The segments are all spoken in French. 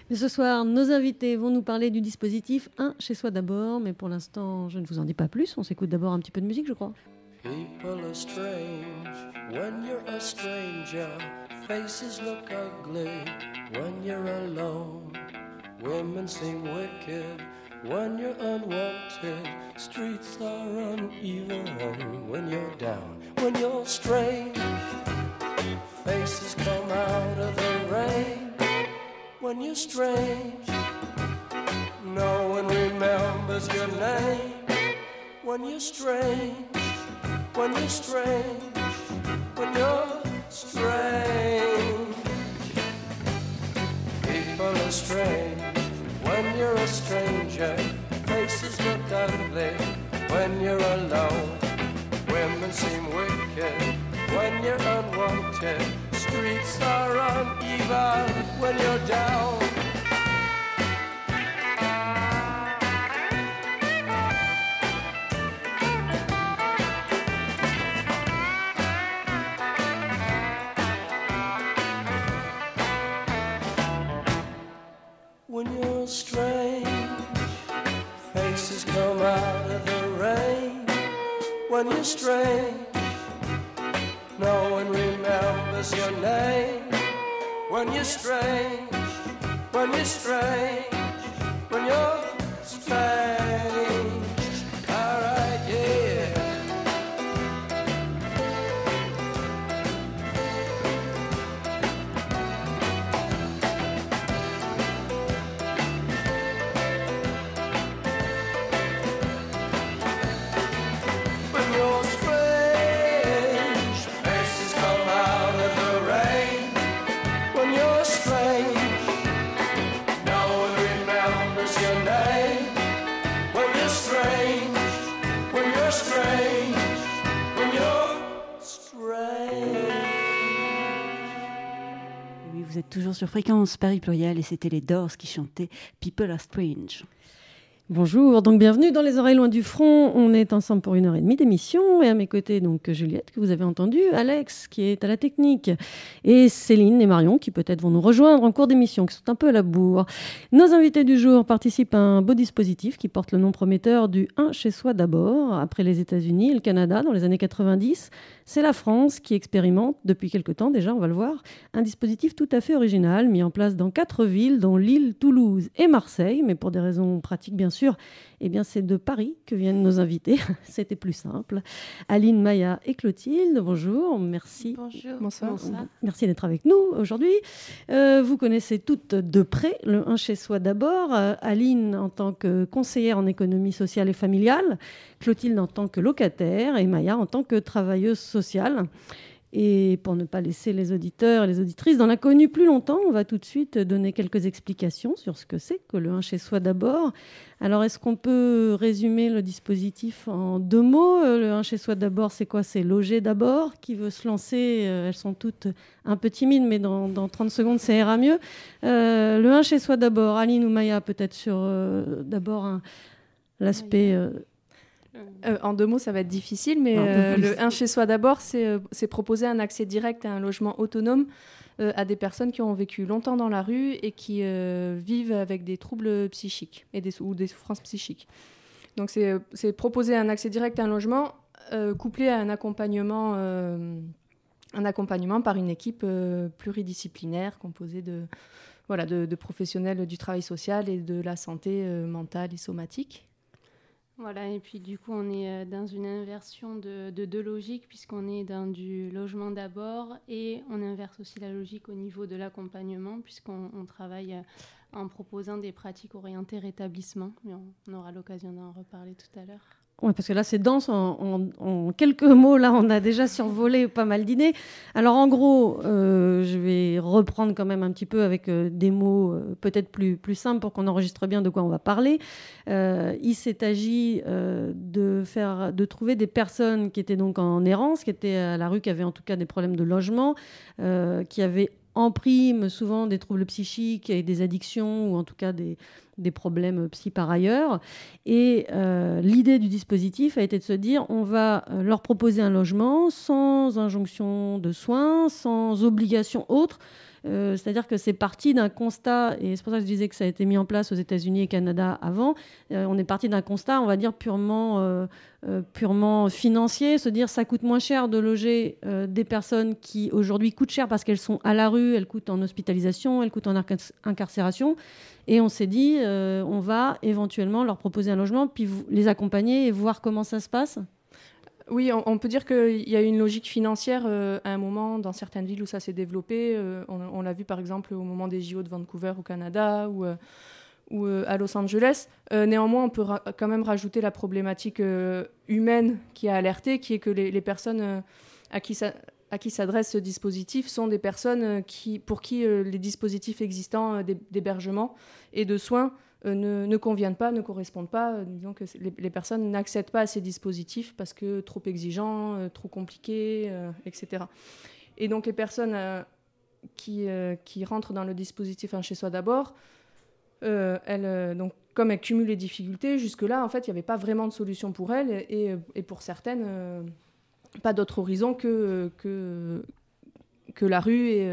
Et ce soir, nos invités vont nous parler du dispositif Un chez soi d'abord, mais pour l'instant, je ne vous en dis pas plus. On s'écoute d'abord un petit peu de musique, je crois. People are strange when you're a stranger. Faces look ugly when you're alone. Women seem wicked when you're unwanted. Streets are uneven when you're down. When you're strange, faces come out of the rain. When you're strange, no one remembers your name. When you're strange, when you're strange, when you're strange. People are strange when you're a stranger. Faces look ugly when you're alone. Women seem wicked when you're unwanted. Streets are uneven when you're down. When you're strange, faces come out of the rain. When you're strange, no one remembers your name. When you're strange, when you're strange, when you're strange. All right, yeah. When you're strange, faces come out of the rain. When you're strange, no one remembers your name. When you're strange, when you're strange, when you're strange. Oui, vous êtes toujours sur Fréquence Paris Pluriel et c'était les Doors qui chantaient People Are Strange. Bonjour, donc bienvenue dans Les Oreilles Loin du Front. On est ensemble pour 1h30 d'émission et à mes côtés, donc Juliette, que vous avez entendu, Alex, qui est à la technique, et Céline et Marion, qui peut-être vont nous rejoindre en cours d'émission, qui sont un peu à la bourre. Nos invités du jour participent à un beau dispositif qui porte le nom prometteur du Un chez soi d'abord. Après les États-Unis et le Canada dans les années 90, c'est la France qui expérimente, depuis quelque temps déjà, on va le voir, un dispositif tout à fait original, mis en place dans 4 villes, dont Lille, Toulouse et Marseille, mais pour des raisons pratiques bien sûr. Eh bien, c'est de Paris que viennent nos invités. C'était plus simple. Aline, Maya et Clotilde, bonjour. Merci. Bonjour. Bonsoir. Merci d'être avec nous aujourd'hui. Vous connaissez toutes de près le Un chez soi d'abord. Aline en tant que conseillère en économie sociale et familiale, Clotilde en tant que locataire et Maya en tant que travailleuse sociale. Et pour ne pas laisser les auditeurs et les auditrices dans l'inconnu plus longtemps, on va tout de suite donner quelques explications sur ce que c'est que le Un chez soi d'abord. Alors, est-ce qu'on peut résumer le dispositif en 2 mots ? Le Un chez soi d'abord, c'est quoi ? C'est Loger d'abord qui veut se lancer. Elles sont toutes un peu timides, mais dans 30 secondes, ça ira mieux. Le Un chez soi d'abord, Aline ou Maya, peut-être sur d'abord l'aspect... En 2 mots, ça va être difficile, mais le Un chez soi d'abord, c'est proposer un accès direct à un logement autonome à des personnes qui ont vécu longtemps dans la rue et qui vivent avec des troubles psychiques ou des souffrances psychiques. Donc c'est proposer un accès direct à un logement couplé à un accompagnement par une équipe pluridisciplinaire composée de professionnels du travail social et de la santé mentale et somatique. Voilà, et puis du coup, on est dans une inversion de 2 logiques, puisqu'on est dans du logement d'abord, et on inverse aussi la logique au niveau de l'accompagnement, puisqu'on travaille en proposant des pratiques orientées rétablissement, mais on aura l'occasion d'en reparler tout à l'heure. Oui, parce que là, c'est dense. En quelques mots, là, on a déjà survolé pas mal d'idées. Alors, en gros, je vais reprendre quand même un petit peu avec des mots peut-être plus simples pour qu'on enregistre bien de quoi on va parler. Il s'est agi de trouver des personnes qui étaient donc en errance, qui étaient à la rue, qui avaient en tout cas des problèmes de logement, qui avaient en prime souvent des troubles psychiques et des addictions, ou en tout cas des problèmes psy par ailleurs. Et l'idée du dispositif a été de se dire, on va leur proposer un logement sans injonction de soins, sans obligation autre C'est-à-dire que c'est parti d'un constat, et c'est pour ça que je disais que ça a été mis en place aux États-Unis et Canada avant. On est parti d'un constat, on va dire, purement financier, se dire ça coûte moins cher de loger des personnes qui aujourd'hui coûtent cher parce qu'elles sont à la rue, elles coûtent en hospitalisation, elles coûtent en incarcération. Et on s'est dit, on va éventuellement leur proposer un logement, puis les accompagner et voir comment ça se passe. Oui, on peut dire qu'il y a une logique financière à un moment dans certaines villes où ça s'est développé. On l'a vu par exemple au moment des JO de Vancouver au Canada ou à Los Angeles. Néanmoins, on peut quand même rajouter la problématique humaine qui a alerté, qui est que les personnes à qui s'adresse ce dispositif sont des personnes pour qui les dispositifs existants d'hébergement et de soins ne conviennent pas, ne correspondent pas. Disons que les personnes n'accèdent pas à ces dispositifs parce que trop exigeants, trop compliqués, etc. Et donc les personnes qui rentrent dans le dispositif Un Chez Soi d'abord, donc, comme elles cumulent les difficultés, jusque-là, en fait, il n'y avait pas vraiment de solution pour elles et pour certaines, pas d'autre horizon que la rue et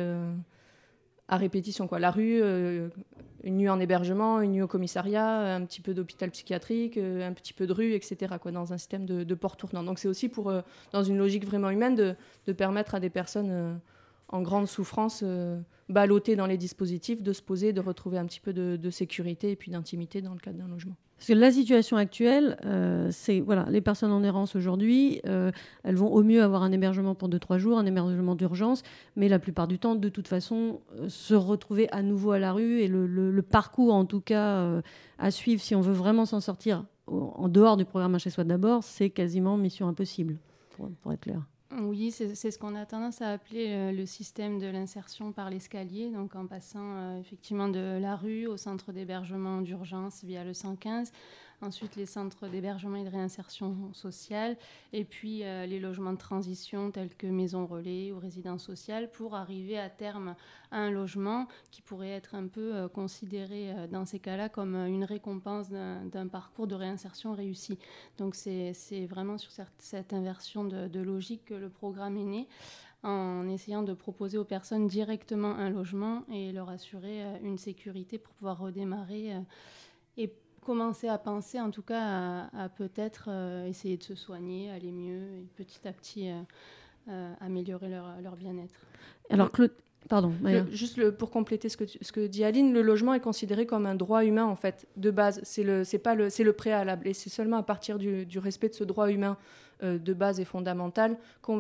à répétition, quoi. La rue, une nuit en hébergement, une nuit au commissariat, un petit peu d'hôpital psychiatrique, un petit peu de rue, etc., quoi, dans un système de port tournant. Donc c'est aussi pour, dans une logique vraiment humaine, de permettre à des personnes en grande souffrance, ballottées dans les dispositifs, de se poser, de retrouver un petit peu de sécurité et puis d'intimité dans le cadre d'un logement. Parce que la situation actuelle, c'est les personnes en errance aujourd'hui, elles vont au mieux avoir un hébergement pour 2-3 jours, un hébergement d'urgence, mais la plupart du temps, de toute façon, se retrouver à nouveau à la rue et le parcours, en tout cas, à suivre si on veut vraiment s'en sortir en dehors du programme Un Chez Soi d'abord, c'est quasiment mission impossible, pour être clair. Oui, c'est ce qu'on a tendance à appeler le système de l'insertion par l'escalier, donc en passant effectivement de la rue au centre d'hébergement d'urgence via le 115, ensuite les centres d'hébergement et de réinsertion sociale, et puis les logements de transition tels que maisons relais ou résidences sociales, pour arriver à terme à un logement qui pourrait être un peu considéré dans ces cas-là comme une récompense d'un parcours de réinsertion réussi. Donc c'est vraiment sur cette inversion de logique que le programme est né, en essayant de proposer aux personnes directement un logement et leur assurer une sécurité pour pouvoir redémarrer et commencer à penser, en tout cas, à peut-être essayer de se soigner, aller mieux et petit à petit améliorer leur bien-être. Alors, Claude, pardon. Pour compléter ce que dit Aline, le logement est considéré comme un droit humain, en fait, de base. C'est le préalable. Et c'est seulement à partir du respect de ce droit humain de base et fondamental qu'on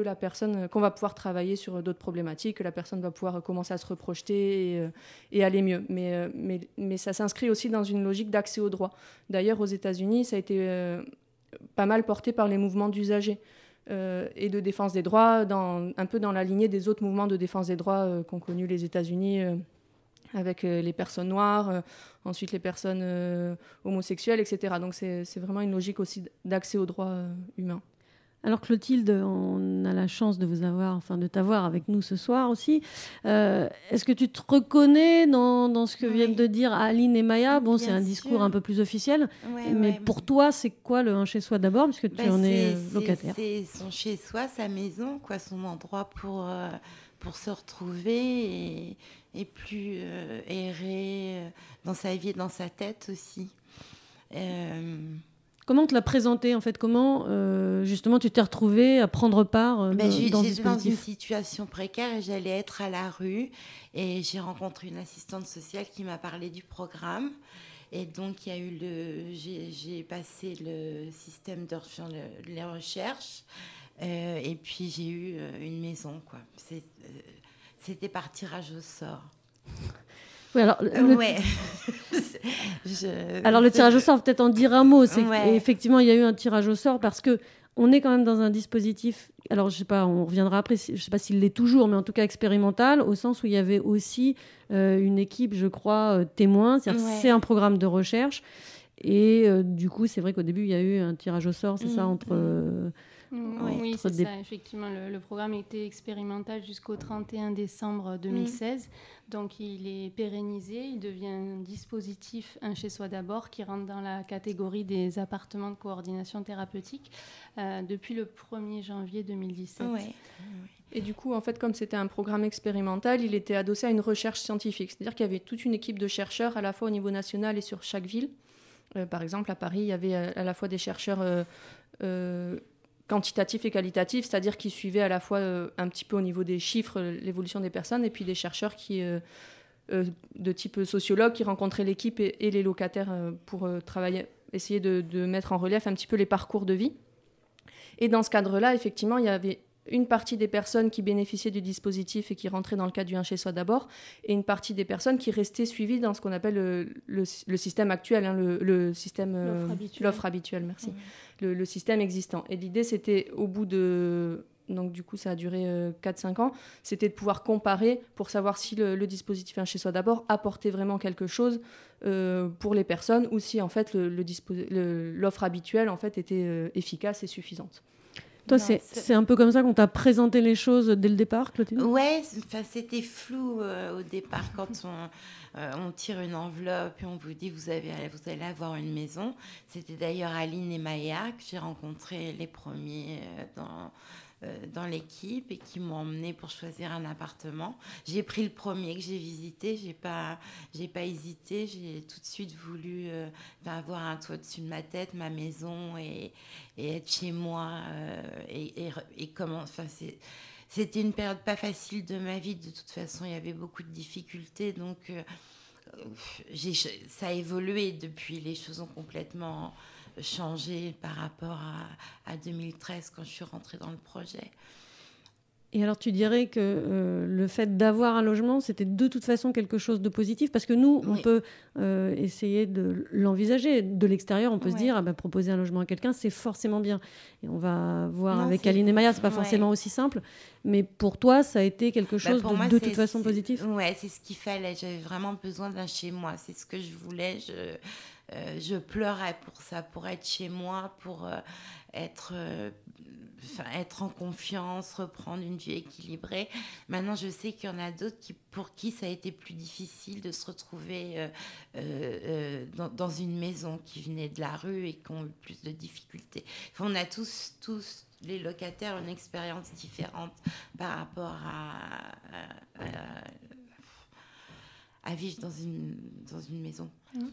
va pouvoir travailler sur d'autres problématiques, que la personne va pouvoir commencer à se reprojeter et aller mieux. Mais ça s'inscrit aussi dans une logique d'accès aux droits. D'ailleurs, aux États-Unis, ça a été pas mal porté par les mouvements d'usagers et de défense des droits, un peu dans la lignée des autres mouvements de défense des droits qu'ont connus les États-Unis avec les personnes noires, ensuite les personnes homosexuelles, etc. Donc c'est vraiment une logique aussi d'accès aux droits humains. Alors Clotilde, on a la chance de t'avoir avec nous ce soir aussi. Est-ce que tu te reconnais dans ce que viennent de dire Aline et Maya ? Bon, c'est un discours un peu plus officiel, mais pour toi, c'est quoi le Un Chez Soi d'abord, puisque tu en es locataire ? C'est son chez soi, sa maison, quoi, son endroit pour se retrouver et plus errer dans sa vie et dans sa tête aussi. Comment on te l'a présenté en fait ? Comment justement tu t'es retrouvée à prendre part dans ce dispositif ? J'étais dans une situation précaire et j'allais être à la rue et j'ai rencontré une assistante sociale qui m'a parlé du programme et donc il y a eu j'ai passé le système de les recherches et puis j'ai eu une maison, quoi. C'était par tirage au sort. Oui, alors, alors le tirage au sort, peut-être en dire un mot. Effectivement, il y a eu un tirage au sort parce qu'on est quand même dans un dispositif, alors je sais pas, on reviendra après, je sais pas s'il l'est toujours, mais en tout cas expérimental, au sens où il y avait aussi une équipe, je crois, témoin. C'est un programme de recherche. Et du coup, c'est vrai qu'au début, il y a eu un tirage au sort, c'est ça, entre... Oui, c'est ça. Effectivement, le programme était expérimental jusqu'au 31 décembre 2016. Donc, il est pérennisé. Il devient un dispositif Un Chez Soi d'abord qui rentre dans la catégorie des appartements de coordination thérapeutique depuis le 1er janvier 2017. Et du coup, en fait, comme c'était un programme expérimental, il était adossé à une recherche scientifique. C'est-à-dire qu'il y avait toute une équipe de chercheurs à la fois au niveau national et sur chaque ville. Par exemple, à Paris, il y avait à la fois des chercheurs quantitatifs et qualitatifs, c'est-à-dire qui suivaient à la fois un petit peu au niveau des chiffres l'évolution des personnes, et puis des chercheurs de type sociologue qui rencontraient l'équipe et les locataires pour travailler, essayer de mettre en relief un petit peu les parcours de vie. Et dans ce cadre-là, effectivement, il y avait une partie des personnes qui bénéficiaient du dispositif et qui rentraient dans le cadre du un chez soi d'abord, et une partie des personnes qui restaient suivies dans ce qu'on appelle le système actuel, hein, le système l'offre habituelle, merci, le système existant. Et l'idée, c'était au bout de... Donc du coup, ça a duré 4-5 ans, c'était de pouvoir comparer pour savoir si le dispositif un chez soi d'abord apportait vraiment quelque chose pour les personnes, ou si en fait l'offre habituelle en fait était efficace et suffisante. Toi, c'est un peu comme ça qu'on t'a présenté les choses dès le départ, Clotilde ? Ouais, c'était flou au départ quand on tire une enveloppe et on vous dit vous allez avoir une maison. C'était d'ailleurs Aline et Maya que j'ai rencontrés les premiers dans l'équipe et qui m'ont emmenée pour choisir un appartement. J'ai pris le premier que j'ai visité, j'ai pas hésité, j'ai tout de suite voulu avoir un toit au-dessus de ma tête, ma maison et être chez moi et comment, enfin c'était une période pas facile de ma vie, de toute façon il y avait beaucoup de difficultés, donc ça a évolué depuis, les choses ont complètement changé par rapport à 2013 quand je suis rentrée dans le projet. Et alors tu dirais que le fait d'avoir un logement, c'était de toute façon quelque chose de positif, parce que nous, on peut essayer de l'envisager. De l'extérieur, on peut se dire, proposer un logement à quelqu'un, c'est forcément bien. Et on va voir avec Aline et Maya, c'est pas forcément aussi simple. Mais pour toi, ça a été quelque chose de toute façon positif ? Ouais, c'est ce qu'il fallait. J'avais vraiment besoin d'un chez moi. C'est ce que je voulais. Je pleurais pour ça, pour être chez moi, pour être en confiance, reprendre une vie équilibrée. Maintenant, je sais qu'il y en a d'autres pour qui ça a été plus difficile de se retrouver dans une maison, qui venait de la rue et qui ont eu plus de difficultés. Enfin, on a tous les locataires une expérience différente par rapport à vivre dans une maison.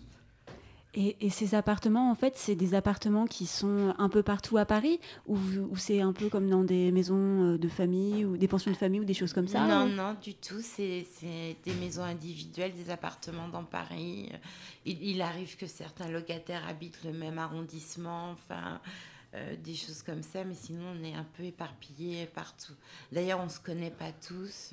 Et ces appartements, en fait, c'est des appartements qui sont un peu partout à Paris, ou c'est un peu comme dans des maisons de famille ou des pensions de famille ou des choses comme ça ? Non, du tout. C'est des maisons individuelles, des appartements dans Paris. Il arrive que certains locataires habitent le même arrondissement, enfin, des choses comme ça, mais sinon on est un peu éparpillés partout. D'ailleurs, on ne se connaît pas tous.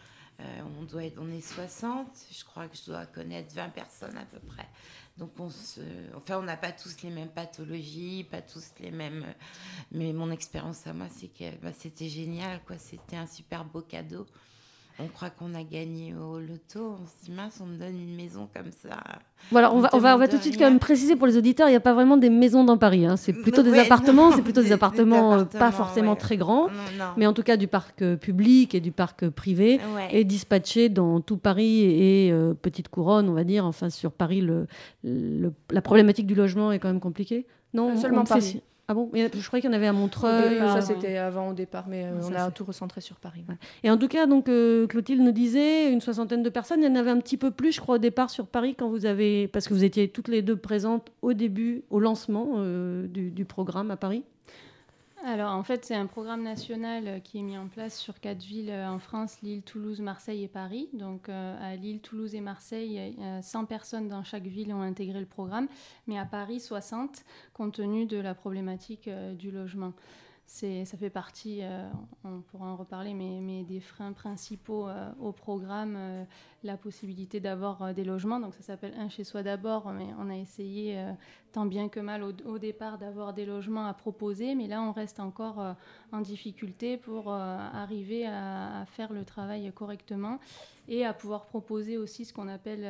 On est 60, je crois que je dois connaître 20 personnes à peu près. Donc on n'a pas tous les mêmes pathologies, pas tous les mêmes... Mais mon expérience à moi, c'est que c'était génial, quoi. C'était un super beau cadeau. On croit qu'on a gagné au loto. On se dit, mince, on me donne une maison comme ça. Voilà, on va tout de suite quand même préciser pour les auditeurs, il n'y a pas vraiment des maisons dans Paris. Hein. C'est plutôt des appartements, c'est plutôt des appartements pas forcément très grands, mais en tout cas du parc public et du parc privé, et dispatchés dans tout Paris et Petite Couronne, on va dire. Enfin, sur Paris, la problématique du logement est quand même compliquée. Non, seulement Paris. Ah bon ? Je croyais qu'il y en avait à Montreuil. Ça, c'était avant au départ, mais on a tout recentré sur Paris. Ouais. Et en tout cas, donc, Clotilde nous disait, une 60aine de personnes. Il y en avait un petit peu plus, je crois, au départ sur Paris, parce que vous étiez toutes les deux présentes au début, au lancement du programme à Paris. Alors, en fait, c'est un programme national qui est mis en place sur 4 villes en France, Lille, Toulouse, Marseille et Paris. Donc, à Lille, Toulouse et Marseille, 100 personnes dans chaque ville ont intégré le programme, mais à Paris, 60, compte tenu de la problématique du logement. Ça fait partie, on pourra en reparler, mais des freins principaux au programme, la possibilité d'avoir des logements. Donc ça s'appelle un chez soi d'abord, mais on a essayé tant bien que mal au départ d'avoir des logements à proposer, mais là on reste encore en difficulté pour arriver à faire le travail correctement et à pouvoir proposer aussi ce qu'on appelle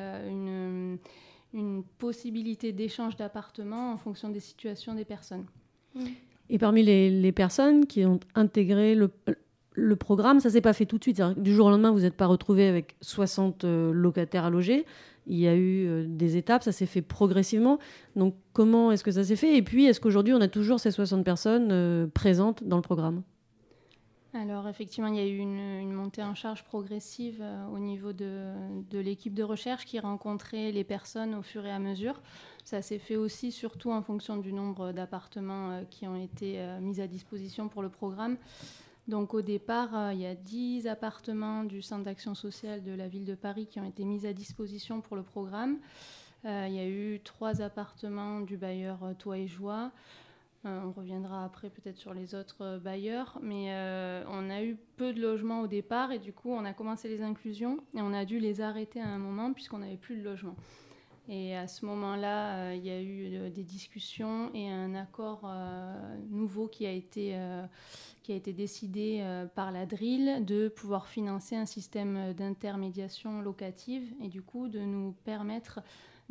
une possibilité d'échange d'appartements en fonction des situations des personnes. Et parmi les personnes qui ont intégré le programme, ça ne s'est pas fait tout de suite. C'est-à-dire, du jour au lendemain, vous n'êtes pas retrouvés avec 60 locataires à loger. Il y a eu des étapes, ça s'est fait progressivement. Donc, comment est-ce que ça s'est fait ? Et puis, est-ce qu'aujourd'hui, on a toujours ces 60 personnes présentes dans le programme ? Alors effectivement, il y a eu une montée en charge progressive au niveau de l'équipe de recherche qui rencontrait les personnes au fur et à mesure. Ça s'est fait aussi surtout en fonction du nombre d'appartements qui ont été mis à disposition pour le programme. Donc au départ, il y a 10 appartements du Centre d'action sociale de la ville de Paris qui ont été mis à disposition pour le programme. Il y a eu 3 appartements du bailleur Toit et Joie. On reviendra après peut-être sur les autres bailleurs, mais on a eu peu de logements au départ et du coup on a commencé les inclusions et on a dû les arrêter à un moment puisqu'on n'avait plus de logement. Et à ce moment-là, il y a eu des discussions et un accord nouveau qui a été décidé par la DRIL de pouvoir financer un système d'intermédiation locative et du coup de nous permettre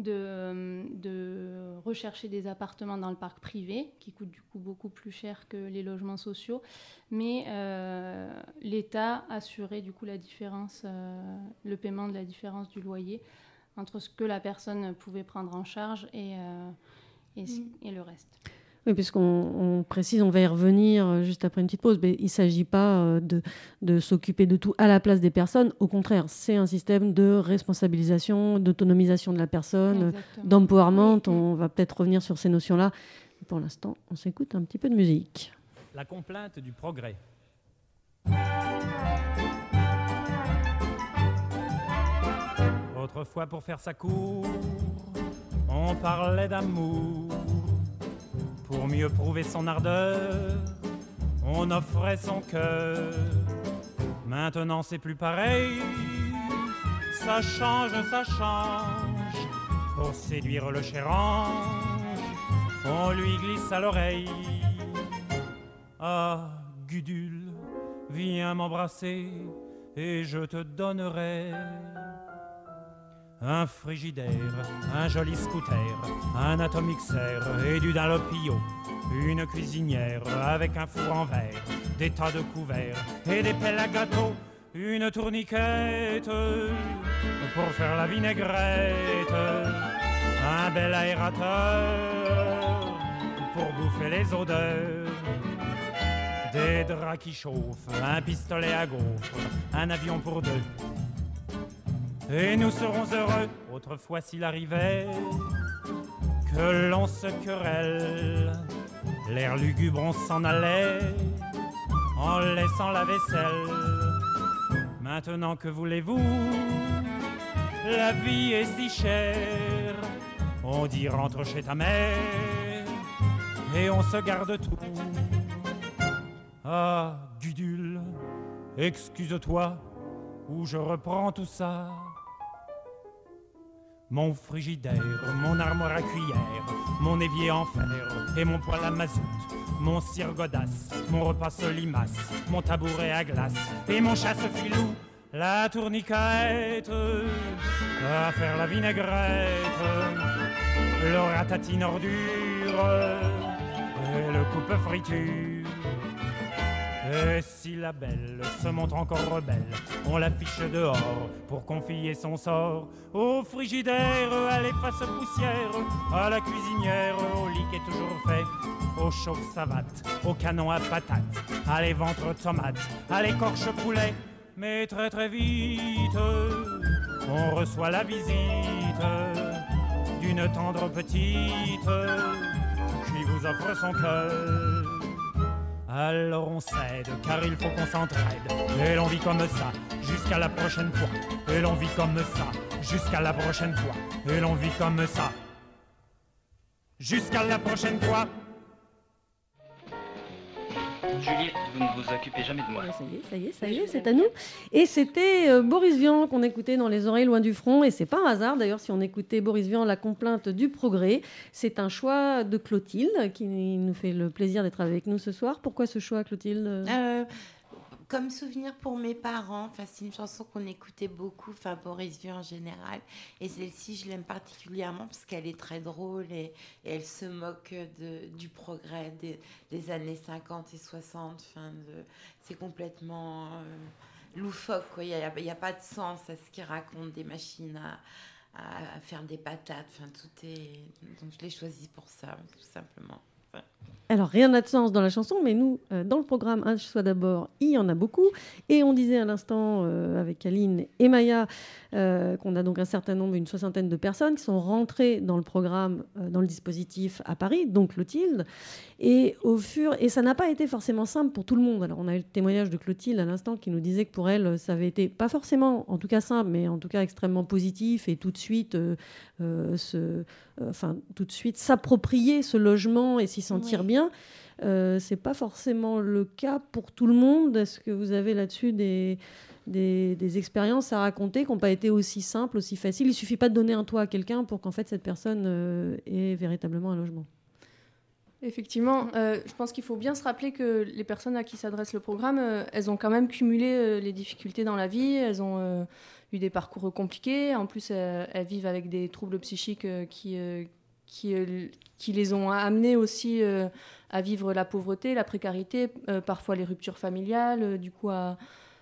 de rechercher des appartements dans le parc privé qui coûtent du coup beaucoup plus cher que les logements sociaux, mais l'État assurait du coup la différence, le paiement de la différence du loyer entre ce que la personne pouvait prendre en charge et le reste. Oui, puisqu'on précise, on va y revenir juste après une petite pause, mais il ne s'agit pas de s'occuper de tout à la place des personnes. Au contraire, c'est un système de responsabilisation, d'autonomisation de la personne, d'empowerment. Oui. On va peut-être revenir sur ces notions-là. Pour l'instant, on s'écoute un petit peu de musique. La complainte du progrès. Autrefois, pour faire sa cour, on parlait d'amour. Pour mieux prouver son ardeur, on offrait son cœur. Maintenant c'est plus pareil, ça change. Pour séduire le cher ange, on lui glisse à l'oreille. Ah, Gudule, viens m'embrasser et je te donnerai un frigidaire, un joli scooter, un atomixer et du Dunlopio, une cuisinière avec un four en verre, des tas de couverts et des pelles à gâteau, une tourniquette pour faire la vinaigrette, un bel aérateur pour bouffer les odeurs, des draps qui chauffent, un pistolet à gaufres, un avion pour deux. Et nous serons heureux, autrefois s'il arrivait que l'on se querelle. L'air lugubre, on s'en allait en laissant la vaisselle. Maintenant que voulez-vous, la vie est si chère. On dit rentre chez ta mère et on se garde tout. Ah, Gudule, excuse-toi ou je reprends tout ça. Mon frigidaire, mon armoire à cuillère, mon évier en fer et mon poêle à mazout, mon cire godasse, mon repas solimace, mon tabouret à glace et mon chasse-filou, la tourniquette à faire la vinaigrette, le ratatine ordure et le coupe-friture. Et si la belle se montre encore rebelle, on l'affiche dehors pour confier son sort au frigidaire, à l'efface poussière, à la cuisinière, au lit qui est toujours fait, au chauffe-savate, au canon à patates, à l'éventre tomates, à l'écorche poulet. Mais très très vite, on reçoit la visite d'une tendre petite qui vous offre son cœur. Alors on cède, car il faut qu'on s'entraide. Et l'on vit comme ça, jusqu'à la prochaine fois. Et l'on vit comme ça, jusqu'à la prochaine fois. Et l'on vit comme ça, jusqu'à la prochaine fois. Juliette, vous ne vous occupez jamais de moi. Ça y est, c'est à nous. Et c'était Boris Vian qu'on écoutait dans Les oreilles loin du front. Et c'est pas un hasard d'ailleurs si on écoutait Boris Vian, La complainte du progrès. C'est un choix de Clotilde qui nous fait le plaisir d'être avec nous ce soir. Pourquoi ce choix, Clotilde ? Comme souvenir pour mes parents, c'est une chanson qu'on écoutait beaucoup, Boris Vian en général. Et celle-ci, je l'aime particulièrement parce qu'elle est très drôle et elle se moque du progrès des années 50 et 60. C'est complètement loufoque, quoi. Il n'y a pas de sens à ce qu'il raconte, des machines à faire des patates. Tout est... Donc je l'ai choisi pour ça, tout simplement. Alors, rien n'a de sens dans la chanson, mais nous, dans le programme Un chez soi d'abord, il y en a beaucoup. Et on disait à l'instant avec Aline et Maya qu'on a donc un certain nombre, une soixantaine de personnes qui sont rentrées dans le programme, dans le dispositif à Paris, donc Clotilde. Et ça n'a pas été forcément simple pour tout le monde. Alors, on a eu le témoignage de Clotilde à l'instant qui nous disait que pour elle, ça avait été pas forcément, en tout cas simple, mais en tout cas extrêmement positif et tout de suite s'approprier ce logement et s'y sentir bien. C'est pas forcément le cas pour tout le monde. Est-ce que vous avez là-dessus des expériences à raconter qui n'ont pas été aussi simples, aussi faciles? Il suffit pas de donner un toit à quelqu'un pour qu'en fait cette personne ait véritablement un logement. Effectivement, je pense qu'il faut bien se rappeler que les personnes à qui s'adresse le programme, elles ont quand même cumulé les difficultés dans la vie, elles ont eu des parcours compliqués, en plus elles vivent avec des troubles psychiques qui les ont amenées aussi à vivre la pauvreté, la précarité, parfois les ruptures familiales, du coup à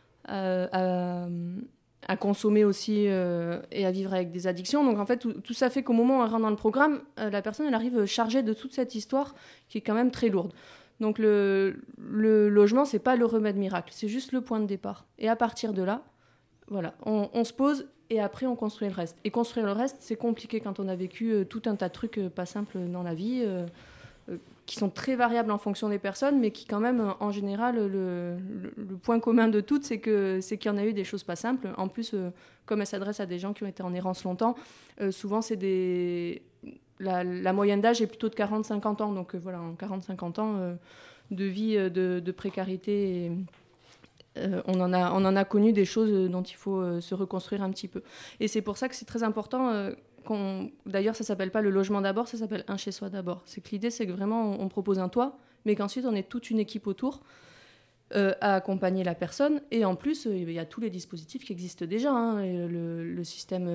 consommer aussi et à vivre avec des addictions. Donc en fait, tout ça fait qu'au moment où elle rentre dans le programme, la personne elle arrive chargée de toute cette histoire qui est quand même très lourde. Donc le logement, c'est pas le remède miracle, c'est juste le point de départ. Et à partir de là, voilà, on se pose et après on construit le reste. Et construire le reste, c'est compliqué quand on a vécu tout un tas de trucs pas simples dans la vie, qui sont très variables en fonction des personnes, mais qui quand même, en général, le point commun de toutes, c'est qu'il y en a eu des choses pas simples. En plus, comme elle s'adresse à des gens qui ont été en errance longtemps, souvent c'est la moyenne d'âge est plutôt de 40-50 ans. Donc voilà, en 40-50 ans de vie de précarité, on en a connu des choses dont il faut se reconstruire un petit peu. Et c'est pour ça que c'est très important... D'ailleurs, ça ne s'appelle pas le logement d'abord, ça s'appelle un chez-soi d'abord. C'est que l'idée, c'est que vraiment, on propose un toit, mais qu'ensuite, on est toute une équipe autour à accompagner la personne. Et en plus, il y a tous les dispositifs qui existent déjà. Le système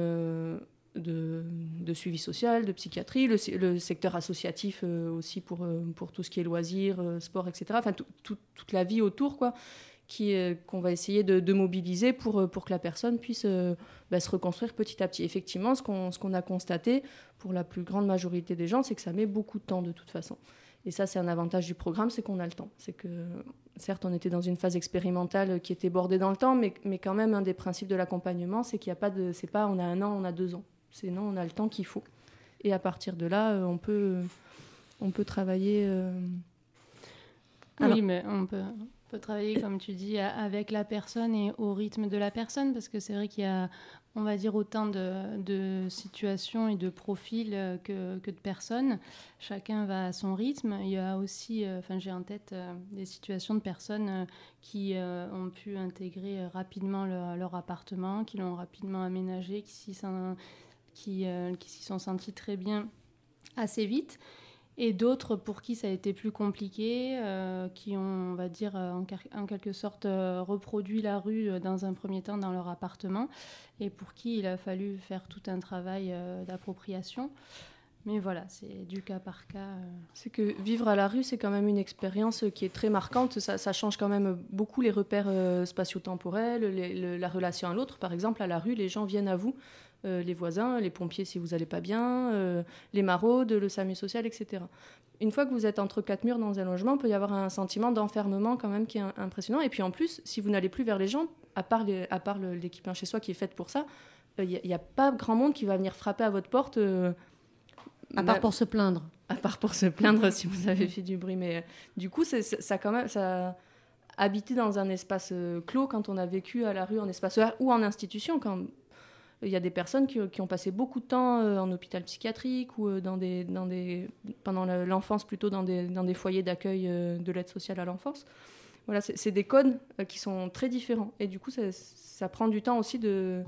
de suivi social, de psychiatrie, le secteur associatif aussi pour tout ce qui est loisirs, sport, etc. Enfin, toute la vie autour, quoi. Qu'on va essayer de mobiliser pour que la personne puisse se reconstruire petit à petit. Effectivement, ce qu'on a constaté pour la plus grande majorité des gens, c'est que ça met beaucoup de temps de toute façon. Et ça, c'est un avantage du programme, c'est qu'on a le temps. C'est que, certes, on était dans une phase expérimentale qui était bordée dans le temps, mais quand même, un des principes de l'accompagnement, c'est qu'il n'y a pas c'est pas on a 1 an, on a 2 ans. C'est non, on a le temps qu'il faut. Et à partir de là, on peut travailler... Oui, mais on peut travailler, comme tu dis, avec la personne et au rythme de la personne, parce que c'est vrai qu'il y a, on va dire, autant de situations et de profils que de personnes. Chacun va à son rythme. Il y a aussi, j'ai en tête des situations de personnes qui ont pu intégrer rapidement leur appartement, qui l'ont rapidement aménagé, qui s'y sont sentis très bien assez vite. Et d'autres pour qui ça a été plus compliqué, qui ont, on va dire, en quelque sorte reproduit la rue dans un premier temps dans leur appartement, et pour qui il a fallu faire tout un travail d'appropriation. Mais voilà, c'est du cas par cas. C'est que vivre à la rue, c'est quand même une expérience qui est très marquante. Ça change quand même beaucoup les repères spatio-temporels, la relation à l'autre. Par exemple, à la rue, les gens viennent à vous. Les voisins, les pompiers si vous n'allez pas bien, les maraudes, le SAMU social, etc. Une fois que vous êtes entre 4 murs dans un logement, il peut y avoir un sentiment d'enfermement quand même qui est impressionnant. Et puis en plus, si vous n'allez plus vers les gens, à part l'équipe Un chez soi qui est faite pour ça, il n'y a pas grand monde qui va venir frapper à votre porte. À part pour se plaindre. À part pour se plaindre si vous avez fait du bruit. Mais du coup, ça habiter dans un espace clos quand on a vécu à la rue en espace ouvert ou en institution, quand... Il y a des personnes qui ont passé beaucoup de temps en hôpital psychiatrique ou pendant l'enfance plutôt dans des foyers d'accueil de l'aide sociale à l'enfance. Voilà, c'est des codes qui sont très différents. Et du coup, ça prend du temps aussi de...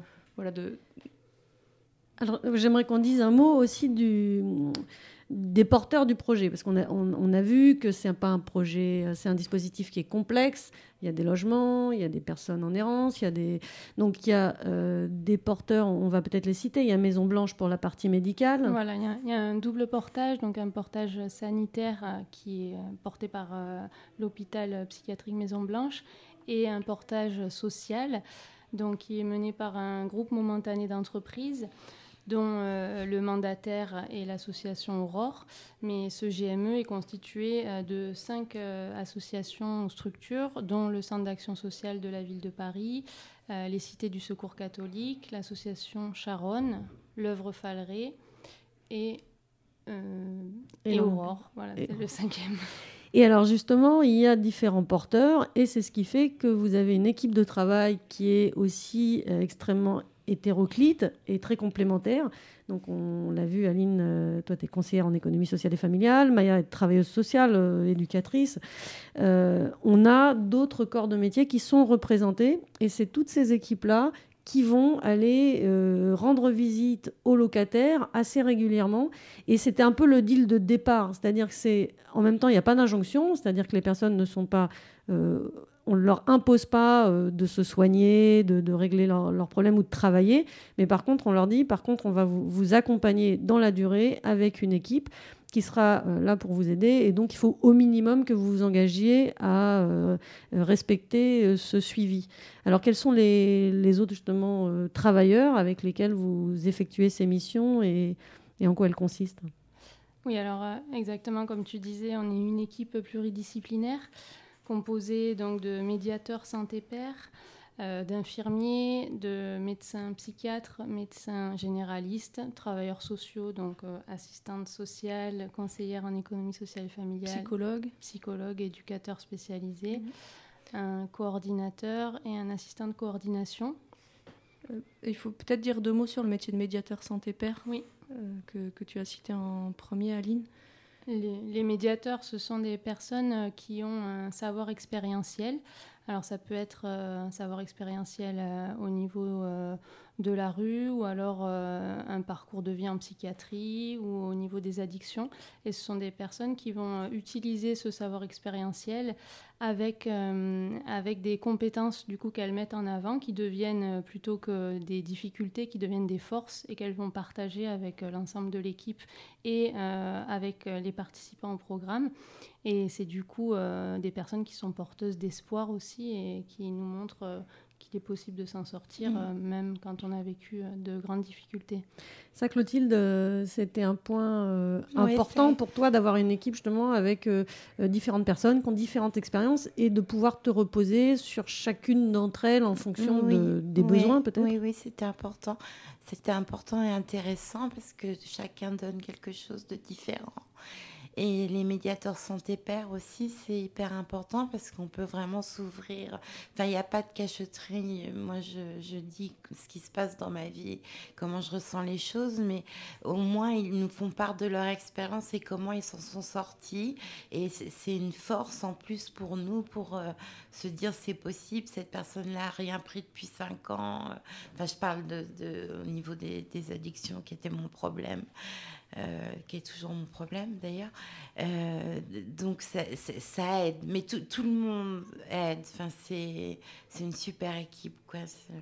Alors, j'aimerais qu'on dise un mot aussi des porteurs du projet, parce qu'on a vu que c'est pas un projet, c'est un dispositif qui est complexe. Il y a des logements, il y a des personnes en errance, donc il y a des porteurs, on va peut-être les citer. Il y a Maison Blanche pour la partie médicale. Voilà, il y a un double portage, donc un portage sanitaire qui est porté par l'hôpital psychiatrique Maison Blanche, et un portage social, donc qui est mené par un groupe momentané d'entreprises. dont le mandataire est l'association Aurore. Mais ce GME est constitué de 5 associations ou structures, dont le Centre d'action sociale de la ville de Paris, les Cités du Secours catholique, l'association Charonne, l'œuvre Falleret et Aurore. Voilà, c'est le 5e. Et alors justement, il y a différents porteurs et c'est ce qui fait que vous avez une équipe de travail qui est aussi extrêmement hétéroclite et très complémentaire. Donc on l'a vu, Aline, toi tu es conseillère en économie sociale et familiale, Maya est travailleuse sociale, éducatrice. On a d'autres corps de métier qui sont représentés et c'est toutes ces équipes-là qui vont aller rendre visite aux locataires assez régulièrement. Et c'était un peu le deal de départ. C'est-à-dire que c'est, en même temps, il n'y a pas d'injonction. C'est-à-dire que les personnes ne sont pas... on ne leur impose pas de se soigner, de régler leurs problèmes ou de travailler. Mais par contre, on leur dit, on va vous accompagner dans la durée avec une équipe qui sera là pour vous aider. Et donc, il faut au minimum que vous vous engagiez à respecter ce suivi. Alors, quels sont les autres, justement, travailleurs avec lesquels vous effectuez ces missions et en quoi elles consistent ? Oui, alors, exactement comme tu disais, on est une équipe pluridisciplinaire composée donc, de médiateurs santé-père, d'infirmiers, de médecins psychiatres, médecins généralistes, travailleurs sociaux, donc assistantes sociales, conseillères en économie sociale et familiale, psychologues, éducateurs spécialisés, un coordinateur et un assistant de coordination. Il faut peut-être dire 2 mots sur le métier de médiateur santé-père, oui. Que tu as cité en premier, Aline. Les médiateurs, ce sont des personnes qui ont un savoir expérientiel. Alors ça peut être un savoir expérientiel au niveau de la rue ou alors un parcours de vie en psychiatrie ou au niveau des addictions. Et ce sont des personnes qui vont utiliser ce savoir expérientiel avec des compétences du coup qu'elles mettent en avant, qui deviennent plutôt que des difficultés, qui deviennent des forces et qu'elles vont partager avec l'ensemble de l'équipe et avec les participants au programme. Et c'est du coup des personnes qui sont porteuses d'espoir aussi et qui nous montrent qu'il est possible de s'en sortir, même quand on a vécu de grandes difficultés. Ça, Clotilde, c'était un point important pour toi d'avoir une équipe justement avec différentes personnes qui ont différentes expériences et de pouvoir te reposer sur chacune d'entre elles en fonction des besoins peut-être. Oui, c'était important. C'était important et intéressant parce que chacun donne quelque chose de différent. Et les médiateurs santé-père aussi, c'est hyper important parce qu'on peut vraiment s'ouvrir. Enfin, il n'y a pas de cachotterie. Moi, je dis ce qui se passe dans ma vie, comment je ressens les choses, mais au moins, ils nous font part de leur expérience et comment ils s'en sont sortis. Et c'est une force en plus pour nous, pour se dire c'est possible, cette personne-là n'a rien pris depuis 5 ans. Enfin, je parle au niveau des addictions qui était mon problème. Qui est toujours mon problème d'ailleurs. Donc ça aide, mais tout le monde aide. Enfin, c'est une super équipe, quoi.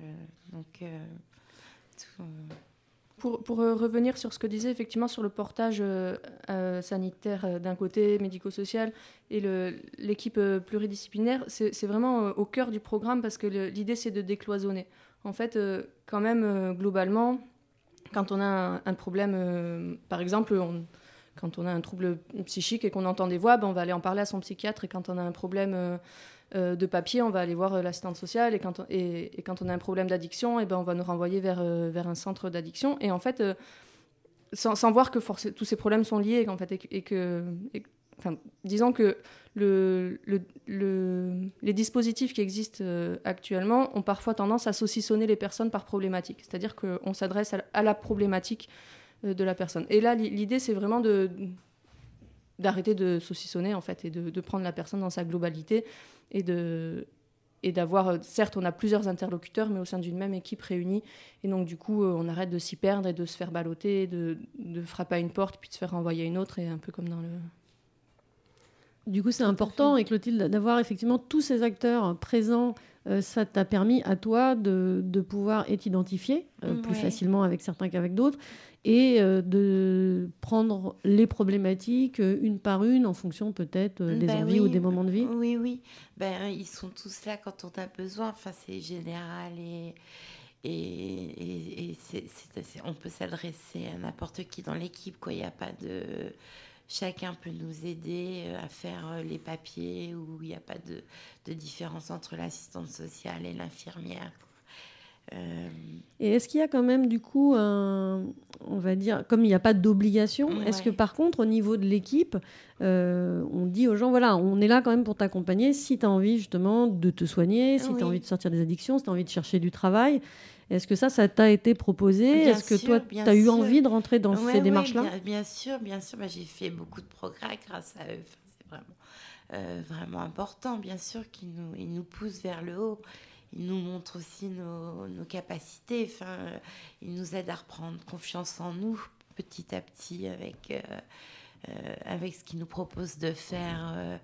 Pour revenir sur ce que disait effectivement sur le portage sanitaire d'un côté, médico-social, et l'équipe pluridisciplinaire, c'est vraiment au cœur du programme parce que l'idée c'est de décloisonner. En fait, quand même, globalement, quand on a un problème, par exemple, quand on a un trouble psychique et qu'on entend des voix, on va aller en parler à son psychiatre. Et quand on a un problème de papier, on va aller voir l'assistante sociale. Et quand on a un problème d'addiction, on va nous renvoyer vers un centre d'addiction. Et en fait, sans voir que tous ces problèmes sont liés, en fait, disons que les dispositifs qui existent actuellement ont parfois tendance à saucissonner les personnes par problématique. C'est-à-dire qu'on s'adresse à la problématique de la personne. Et là, l'idée, c'est vraiment d'arrêter de saucissonner, en fait, et de prendre la personne dans sa globalité et d'avoir... Certes, on a plusieurs interlocuteurs, mais au sein d'une même équipe réunie. Et donc, du coup, on arrête de s'y perdre et de se faire balloter, de frapper à une porte, puis de se faire renvoyer à une autre, et un peu comme dans le... Du coup, c'est important, et Clotilde, d'avoir effectivement tous ces acteurs présents. Ça t'a permis à toi de pouvoir être identifié plus facilement avec certains qu'avec d'autres et de prendre les problématiques une par une en fonction peut-être des envies ou des moments de vie. Oui. Ils sont tous là quand on a besoin. Enfin, c'est général on peut s'adresser à n'importe qui dans l'équipe, quoi. Il n'y a pas de... Chacun peut nous aider à faire les papiers, où il n'y a pas de différence entre l'assistante sociale et l'infirmière. Et est-ce qu'il y a quand même du coup, on va dire, comme il n'y a pas d'obligation, est-ce que par contre au niveau de l'équipe, on dit aux gens, voilà, on est là quand même pour t'accompagner si tu as envie justement de te soigner, si tu as envie de sortir des addictions, si tu as envie de chercher du travail. Est-ce que ça t'a été proposé? Est-ce que toi, tu as eu envie de rentrer dans ces démarches-là? Bien sûr. Bah, j'ai fait beaucoup de progrès grâce à eux. Enfin, c'est vraiment important, bien sûr, ils nous poussent vers le haut. Ils nous montrent aussi nos capacités. Enfin, ils nous aident à reprendre confiance en nous petit à petit avec ce qu'ils nous proposent de faire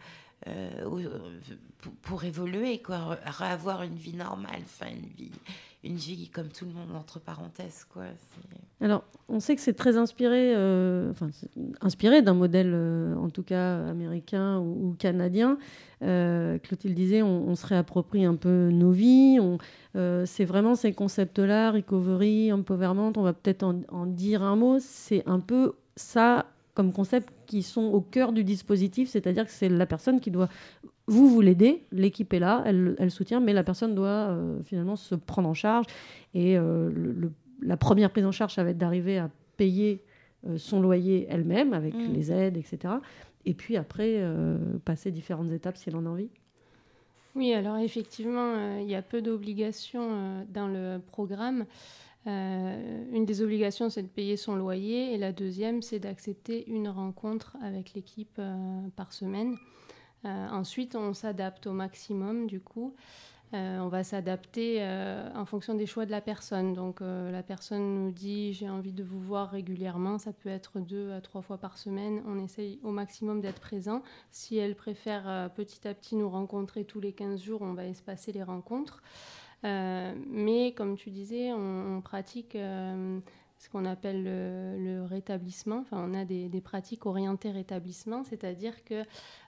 pour évoluer, quoi, avoir une vie normale, enfin une vie comme tout le monde, entre parenthèses, quoi. Alors, on sait que c'est très inspiré d'un modèle, en tout cas américain ou canadien. Clotilde disait, on se réapproprie un peu nos vies. C'est vraiment ces concepts-là, recovery, empowerment. On va peut-être en dire un mot. C'est un peu ça comme concepts qui sont au cœur du dispositif, c'est-à-dire que c'est la personne qui doit... Vous l'aidez, l'équipe est là, elle soutient, mais la personne doit finalement se prendre en charge. Et la première prise en charge, ça va être d'arriver à payer son loyer elle-même, avec les aides, etc. Et puis après, passer différentes étapes si elle en a envie. Oui, alors effectivement, il y a peu d'obligations dans le programme. Une des obligations, c'est de payer son loyer, et la deuxième, c'est d'accepter une rencontre avec l'équipe par semaine. Ensuite, on s'adapte au maximum, du coup. On va s'adapter en fonction des choix de la personne. Donc, la personne nous dit « j'ai envie de vous voir régulièrement », ça peut être 2 à 3 fois par semaine. On essaye au maximum d'être présent. Si elle préfère petit à petit nous rencontrer tous les 15 jours, on va espacer les rencontres. Mais comme tu disais, on pratique ce qu'on appelle le rétablissement. Enfin, on a des pratiques orientées rétablissement, c'est-à-dire que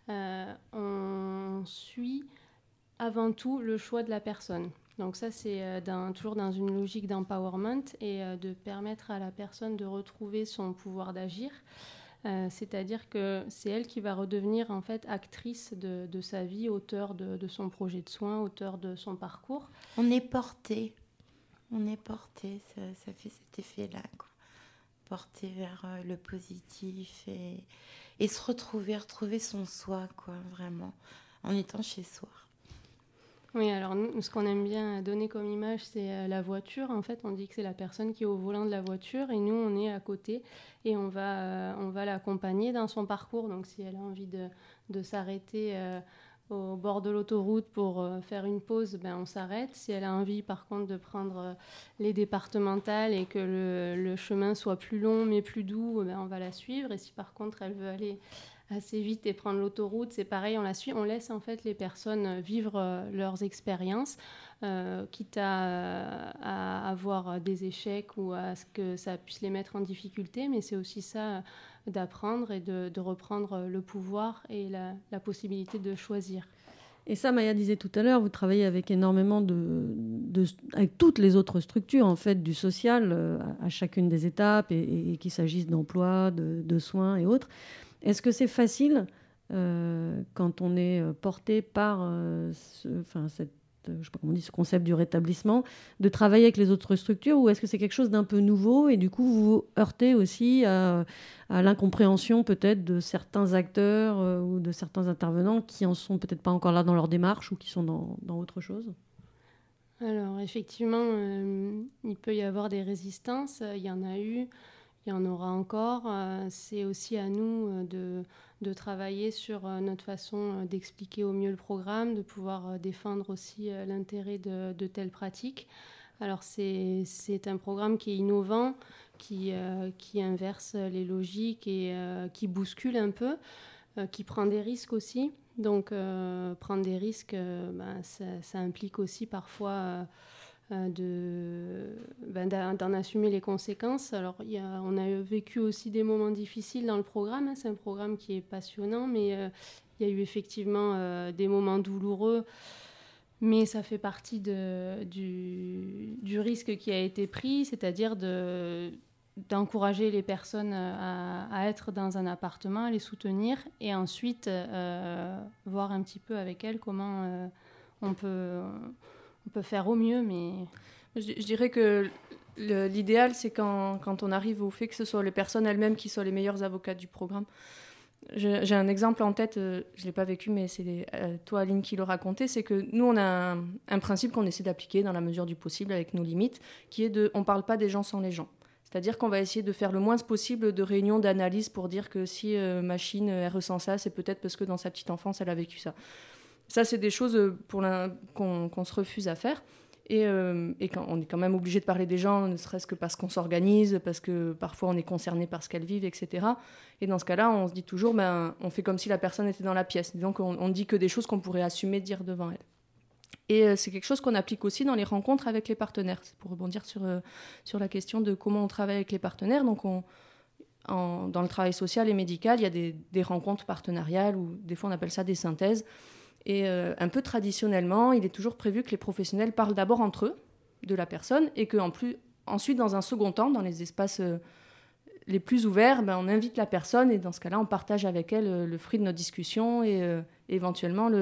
on suit avant tout le choix de la personne. Donc ça, c'est toujours dans une logique d'empowerment et de permettre à la personne de retrouver son pouvoir d'agir. C'est-à-dire que c'est elle qui va redevenir en fait actrice de sa vie, auteur de son projet de soins, auteur de son parcours. On est porté, ça fait cet effet-là, quoi. Porté vers le positif et se retrouver son soi, quoi, vraiment, en étant chez soi. Oui, alors nous, ce qu'on aime bien donner comme image, c'est la voiture. En fait, on dit que c'est la personne qui est au volant de la voiture et nous, on est à côté et on va l'accompagner dans son parcours. Donc, si elle a envie de s'arrêter au bord de l'autoroute pour faire une pause, ben, on s'arrête. Si elle a envie, par contre, de prendre les départementales et que le chemin soit plus long mais plus doux, ben, on va la suivre. Et si, par contre, elle veut aller assez vite et prendre l'autoroute, c'est pareil, on la suit. On laisse en fait les personnes vivre leurs expériences, quitte à avoir des échecs ou à ce que ça puisse les mettre en difficulté, mais c'est aussi ça d'apprendre et de reprendre le pouvoir et la possibilité de choisir. Et ça, Maya disait tout à l'heure, vous travaillez avec énormément avec toutes les autres structures en fait du social à chacune des étapes, et qu'il s'agisse d'emploi, de soins et autres. Est-ce que c'est facile quand on est porté par je sais pas comment on dit, ce concept du rétablissement, de travailler avec les autres structures, ou est-ce que c'est quelque chose d'un peu nouveau et du coup vous vous heurtez aussi à l'incompréhension peut-être de certains acteurs ou de certains intervenants qui en sont peut-être pas encore là dans leur démarche ou qui sont dans autre chose? Alors effectivement, il peut y avoir des résistances, il y en a eu. Il y en aura encore. C'est aussi à nous de travailler sur notre façon d'expliquer au mieux le programme, de pouvoir défendre aussi l'intérêt de telles pratiques. Alors c'est un programme qui est innovant, qui inverse les logiques et qui bouscule un peu, qui prend des risques aussi. Donc prendre des risques, ça implique aussi parfois... d'en assumer les conséquences. Alors, on a vécu aussi des moments difficiles dans le programme. C'est un programme qui est passionnant, mais il y a eu effectivement des moments douloureux Mais ça fait partie du risque qui a été pris, c'est-à-dire d'encourager les personnes à être dans un appartement, à les soutenir et ensuite voir un petit peu avec elles comment on peut faire au mieux. Mais je dirais que l'idéal, c'est quand on arrive au fait que ce soit les personnes elles-mêmes qui soient les meilleures avocates du programme. J'ai un exemple en tête, je ne l'ai pas vécu, mais c'est toi, Aline, qui le racontait, c'est que nous, on a un principe qu'on essaie d'appliquer dans la mesure du possible avec nos limites, qui est on ne parle pas des gens sans les gens. C'est-à-dire qu'on va essayer de faire le moins possible de réunions d'analyse pour dire que si Machine elle ressent ça, c'est peut-être parce que dans sa petite enfance, elle a vécu ça. Ça, c'est des choses qu'on se refuse à faire. Et quand on est quand même obligé de parler des gens, ne serait-ce que parce qu'on s'organise, parce que parfois on est concerné par ce qu'elles vivent, etc. Et dans ce cas-là, on se dit toujours, on fait comme si la personne était dans la pièce. Donc on dit que des choses qu'on pourrait assumer de dire devant elle. Et c'est quelque chose qu'on applique aussi dans les rencontres avec les partenaires. C'est pour rebondir sur la question de comment on travaille avec les partenaires. Donc dans le travail social et médical, il y a des rencontres partenariales, ou des fois on appelle ça des synthèses. Et un peu traditionnellement, il est toujours prévu que les professionnels parlent d'abord entre eux, de la personne, et qu'ensuite, dans un second temps, dans les espaces les plus ouverts, on invite la personne, et dans ce cas-là, on partage avec elle le fruit de notre discussion et éventuellement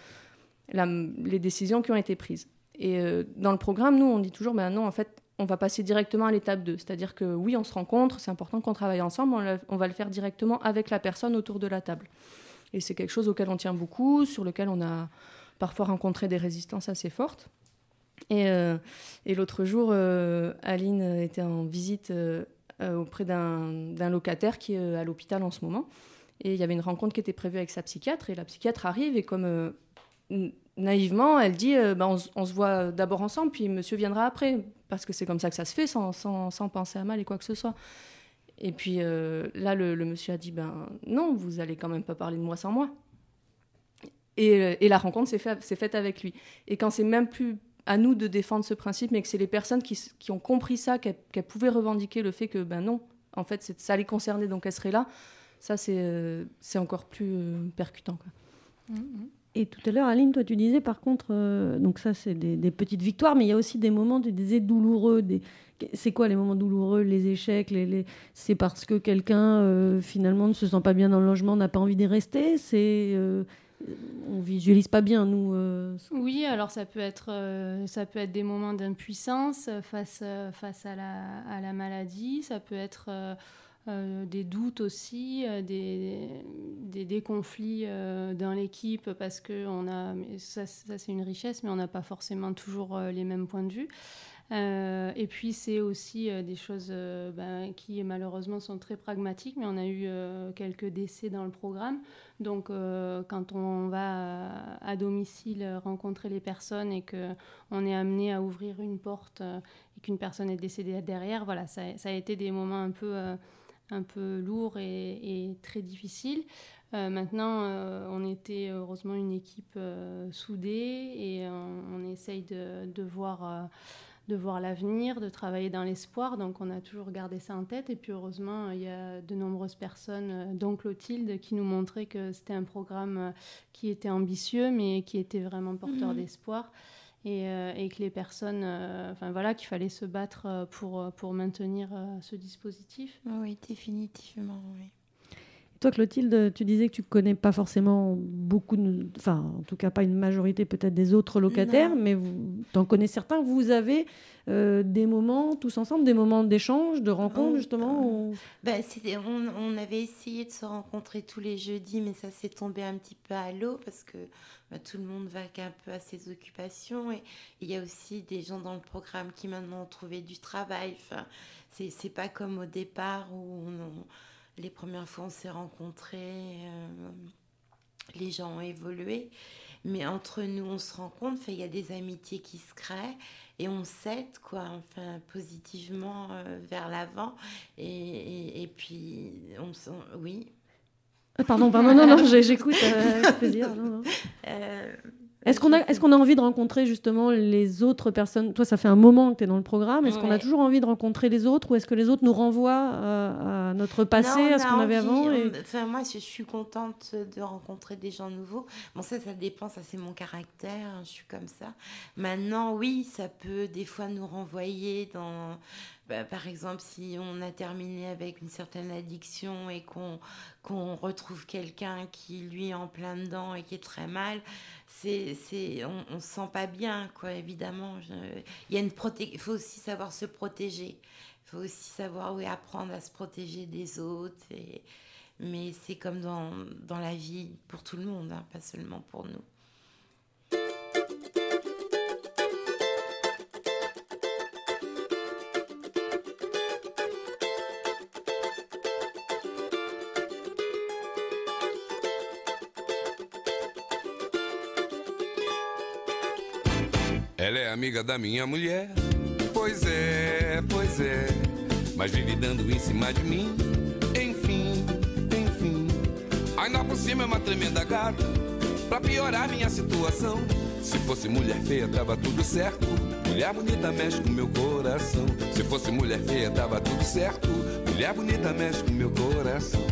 les décisions qui ont été prises. Et dans le programme, nous, on dit toujours, non, en fait, on va passer directement à l'étape 2. C'est-à-dire que oui, on se rencontre, c'est important qu'on travaille ensemble, on va le faire directement avec la personne autour de la table. Et c'est quelque chose auquel on tient beaucoup, sur lequel on a parfois rencontré des résistances assez fortes. Et l'autre jour, Aline était en visite auprès d'un locataire qui est à l'hôpital en ce moment. Et il y avait une rencontre qui était prévue avec sa psychiatre. Et la psychiatre arrive et comme naïvement, elle dit on se voit d'abord ensemble, puis monsieur viendra après. Parce que c'est comme ça que ça se fait, sans penser à mal et quoi que ce soit. Et puis là, le monsieur a dit, non, vous allez quand même pas parler de moi sans moi. Et la rencontre s'est faite avec lui. Et quand c'est même plus à nous de défendre ce principe, mais que c'est les personnes qui ont compris ça, qu'elles pouvaient revendiquer le fait que, non, en fait, ça les concernait, donc elles seraient là, ça, c'est encore plus percutant, quoi. Et tout à l'heure, Aline, toi, tu disais, par contre, donc ça, c'est des petites victoires, mais il y a aussi des moments, tu disais, douloureux. C'est quoi les moments douloureux, les échecs C'est parce que quelqu'un, finalement, ne se sent pas bien dans le logement, n'a pas envie d'y rester. On visualise pas bien, nous. Oui, alors ça peut être des moments d'impuissance face à la maladie. Ça peut être des doutes aussi, des conflits dans l'équipe parce que ça c'est une richesse, mais on n'a pas forcément toujours les mêmes points de vue. Et puis c'est aussi des choses qui malheureusement sont très pragmatiques, mais on a eu quelques décès dans le programme. Donc quand on va à domicile rencontrer les personnes et qu'on est amené à ouvrir une porte et qu'une personne est décédée derrière, voilà, ça a été des moments un peu lourds et très difficiles. Maintenant, on était heureusement une équipe soudée et on essaye de voir l'avenir, de travailler dans l'espoir. Donc, on a toujours gardé ça en tête. Et puis, heureusement, il y a de nombreuses personnes, dont Clotilde, qui nous montraient que c'était un programme qui était ambitieux, mais qui était vraiment porteur d'espoir. Et que les personnes... qu'il fallait se battre pour maintenir ce dispositif. Oui, définitivement, oui. Toi, Clotilde, tu disais que tu ne connais pas forcément beaucoup, en tout cas pas une majorité peut-être des autres locataires, non. Mais tu en connais certains. Vous avez des moments tous ensemble, des moments d'échange, de rencontre justement on avait essayé de se rencontrer tous les jeudis, mais ça s'est tombé un petit peu à l'eau parce que tout le monde va un peu à ses occupations. Et il y a aussi des gens dans le programme qui maintenant ont trouvé du travail. Enfin, c'est pas comme au départ où les premières fois on s'est rencontrés, les gens ont évolué, mais entre nous on se rencontre, il y a des amitiés qui se créent et on s'aide positivement vers l'avant et puis oui. Pardon, non, j'écoute avec plaisir. Non. Est-ce qu'on a envie de rencontrer justement les autres personnes? Toi, ça fait un moment que tu es dans le programme. Est-ce qu'on a toujours envie de rencontrer les autres, ou est-ce que les autres nous renvoient à notre passé, à ce qu'on avait avant Moi, je suis contente de rencontrer des gens nouveaux. Bon, ça dépend, ça c'est mon caractère, je suis comme ça. Maintenant, oui, ça peut des fois nous renvoyer dans... par exemple, si on a terminé avec une certaine addiction et qu'on retrouve quelqu'un qui, lui, est en plein dedans et qui est très mal, on se sent pas bien, quoi, évidemment. Il faut aussi savoir se protéger. Il faut aussi savoir apprendre à se protéger des autres. Mais c'est comme dans la vie pour tout le monde, hein, pas seulement pour nous. Ela é amiga da minha mulher, pois é, mas vive dando em cima de mim, enfim. Ainda por cima é uma tremenda gata, pra piorar minha situação. Se fosse mulher feia, tava tudo certo, mulher bonita mexe com meu coração. Se fosse mulher feia, tava tudo certo, mulher bonita mexe com meu coração.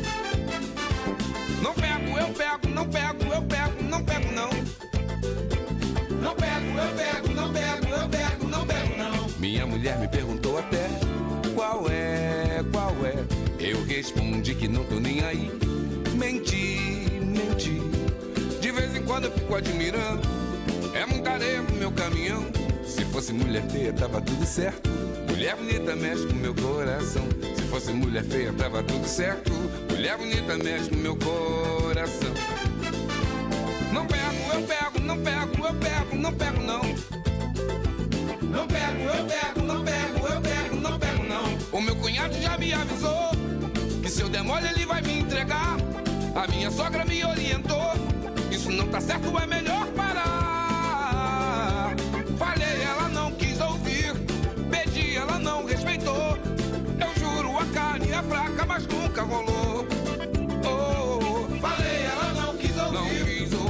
Não pego, eu pego, não pego, eu pego, não pego não. Não pego, eu pego, não pego, eu pego, não pego não. Minha mulher me perguntou até qual é. Eu respondi que não tô nem aí. Menti. De vez em quando eu fico admirando, é muita areia pro meu caminhão. Se fosse mulher feia, tava tudo certo, mulher bonita mexe com meu coração. Se fosse mulher feia, tava tudo certo, mulher bonita mexe com meu coração. Não pego, eu pego, não pego, eu pego, não pego não. Não pego, eu pego, não pego, eu pego, não pego não. O meu cunhado já me avisou que se eu der mole ele vai me entregar. A minha sogra me orientou, isso não tá certo, é melhor parar. Falei, ela não quis ouvir, pedi, ela não respeitou. Eu juro, a carne é fraca, mas nunca rolou. Falei, ela não quis ouvir.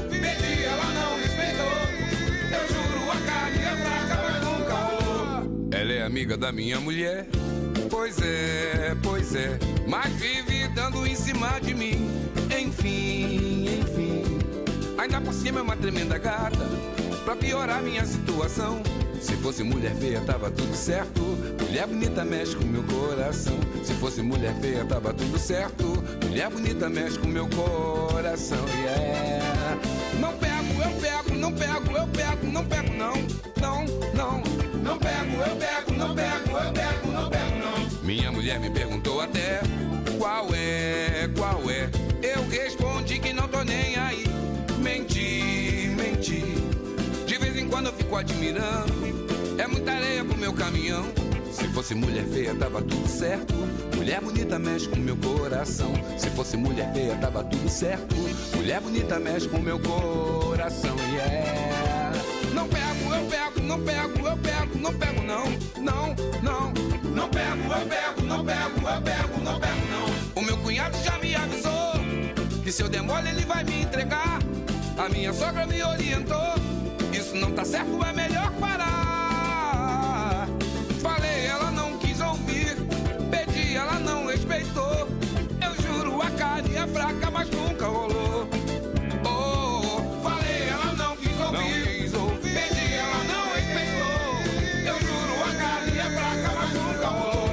Ela é amiga da minha mulher, pois é, mas vive dando em cima de mim, enfim. Ainda por cima é uma tremenda gata, pra piorar minha situação. Se fosse mulher feia, tava tudo certo, mulher bonita mexe com meu coração. Se fosse mulher feia, tava tudo certo, mulher bonita mexe com meu coração, yeah. Não pego, eu pego, não pego, eu pego, não pego não. Não pego, eu pego, não pego, eu pego, não pego não. Minha mulher me perguntou até qual é. Eu respondi que não tô nem aí. Menti. De vez em quando eu fico admirando, é muita areia pro meu caminhão. Se fosse mulher feia, tava tudo certo, mulher bonita mexe com meu coração. Se fosse mulher feia, tava tudo certo, mulher bonita mexe com meu coração, yeah. Não pego, eu pego, não pego, eu pego, não pego não. Não pego, eu pego, não pego, eu pego, não pego não. O meu cunhado já me avisou que se eu der mole ele vai me entregar. A minha sogra me orientou, isso não tá certo, é melhor parar. Falei, ela não quis ouvir, pedi, ela não respeitou. Eu juro, a carne é fraca, mas nunca rolou. Falei, ela não quis ouvir, pedi, ela não respeitou. Eu juro, a carne é fraca, mas nunca rolou.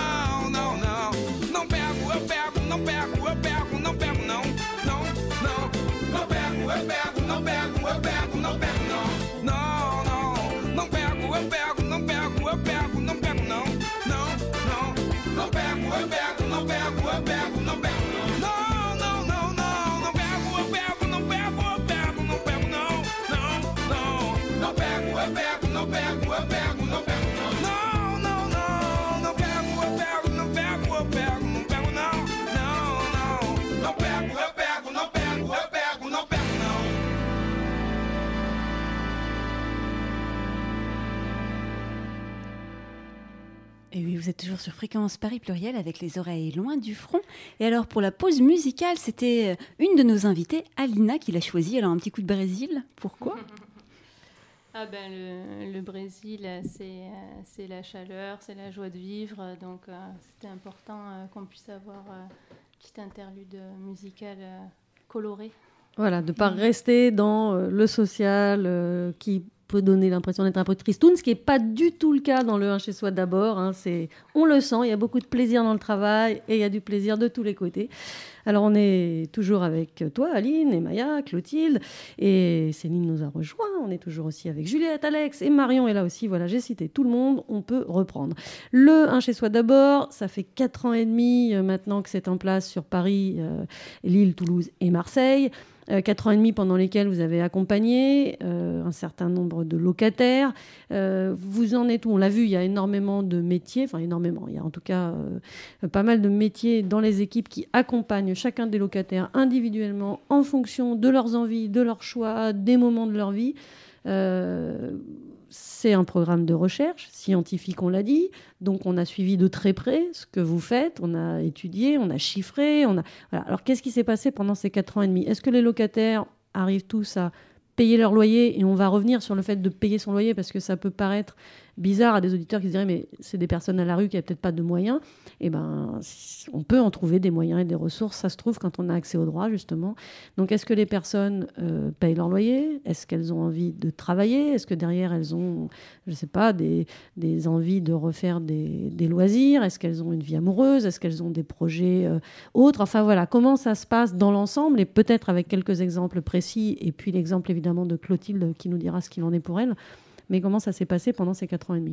Não pego, eu pego, não pego, eu pego, não pego não. Não pego, eu pego, não pego, eu pego, não pego não. Não pego. vous êtes toujours sur Fréquence Paris Pluriel avec les oreilles loin du front. Et alors pour la pause musicale, c'était une de nos invitées, Alina, qui l'a choisie. Alors un petit coup de Brésil, pourquoi ? Le Brésil, c'est la chaleur, c'est la joie de vivre. Donc c'était important qu'on puisse avoir une petite interlude musicale colorée. Voilà, de ne pas rester dans le social qui peut donner l'impression d'être un peu tristoun, ce qui n'est pas du tout le cas dans le Un chez soi d'abord. On le sent, il y a beaucoup de plaisir dans le travail et il y a du plaisir de tous les côtés. Alors on est toujours avec toi, Aline, et Maya, Clotilde, et Céline nous a rejoints. On est toujours aussi avec Juliette, Alex et Marion est là aussi. Voilà, j'ai cité tout le monde, on peut reprendre. Le Un chez soi d'abord, ça fait 4 ans et demi maintenant que c'est en place sur Paris, Lille, Toulouse et Marseille. 4 ans et demi pendant lesquels vous avez accompagné un certain nombre de locataires. Vous en êtes où ? On l'a vu, il y a énormément de métiers, enfin énormément, il y a en tout cas pas mal de métiers dans les équipes qui accompagnent chacun des locataires individuellement en fonction de leurs envies, de leurs choix, des moments de leur vie. C'est un programme de recherche scientifique, on l'a dit. Donc, on a suivi de très près ce que vous faites. On a étudié, on a chiffré. Voilà. Alors, qu'est-ce qui s'est passé pendant ces 4 ans et demi ? Est-ce que les locataires arrivent tous à payer leur loyer ? Et on va revenir sur le fait de payer son loyer parce que ça peut paraître bizarre à des auditeurs qui se diraient mais c'est des personnes à la rue qui n'ont peut-être pas de moyens. Eh ben, on peut en trouver des moyens et des ressources. Ça se trouve quand on a accès aux droits, justement. Donc, est-ce que les personnes payent leur loyer ? Est-ce qu'elles ont envie de travailler ? Est-ce que derrière, elles ont, je ne sais pas, des envies de refaire des loisirs ? Est-ce qu'elles ont une vie amoureuse ? Est-ce qu'elles ont des projets autres ? Enfin, voilà, comment ça se passe dans l'ensemble ? Et peut-être avec quelques exemples précis. Et puis, l'exemple, évidemment, de Clotilde qui nous dira ce qu'il en est pour elle. Mais comment ça s'est passé pendant ces 4 ans et demi ?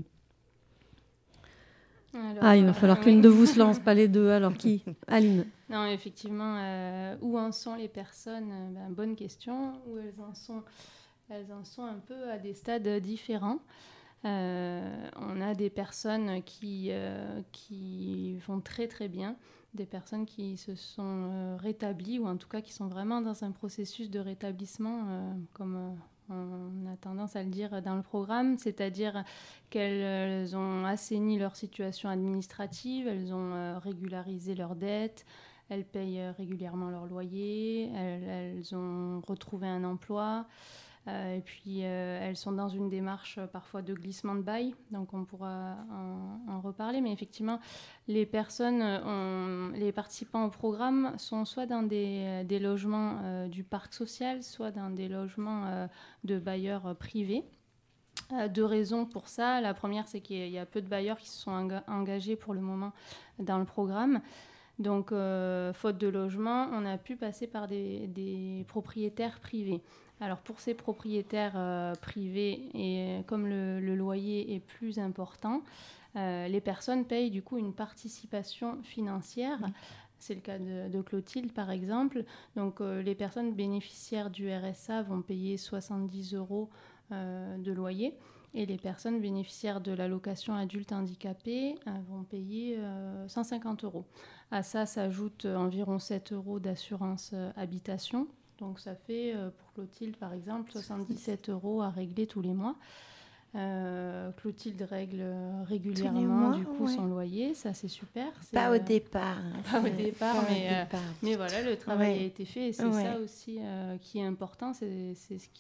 Alors, il va falloir qu'une de vous se lance, pas les deux. Alors qui ? Aline. Non, effectivement, où en sont les personnes ? Bonne question. Où elles en sont un peu à des stades différents. On a des personnes qui vont très très bien, des personnes qui se sont rétablies, ou en tout cas qui sont vraiment dans un processus de rétablissement, comme on a tendance à le dire dans le programme, c'est-à-dire qu'elles ont assaini leur situation administrative, elles ont régularisé leurs dettes, elles payent régulièrement leur loyer, elles ont retrouvé un emploi, et puis elles sont dans une démarche parfois de glissement de bail, donc on pourra en reparler, mais effectivement les participants au programme sont soit dans des logements du parc social, soit dans des logements de bailleurs privés. 2 raisons pour ça. La première, c'est qu'il y a peu de bailleurs qui se sont engagés pour le moment dans le programme. Donc, faute de logement, on a pu passer par des propriétaires privés. Alors, pour ces propriétaires privés, et comme le loyer est plus important, les personnes payent du coup une participation financière. C'est le cas de Clotilde, par exemple. Donc, les personnes bénéficiaires du RSA vont payer 70 € de loyer. Et les personnes bénéficiaires de l'allocation adulte handicapé vont payer 150 €. À ça s'ajoute environ 7 € d'assurance habitation. Donc ça fait, pour Clotilde par exemple, 77 € à régler tous les mois. Clotilde règle régulièrement son loyer, ça c'est super. Pas au départ. Pas au départ, mais voilà, le travail a été fait et c'est ça aussi qui est important, c'est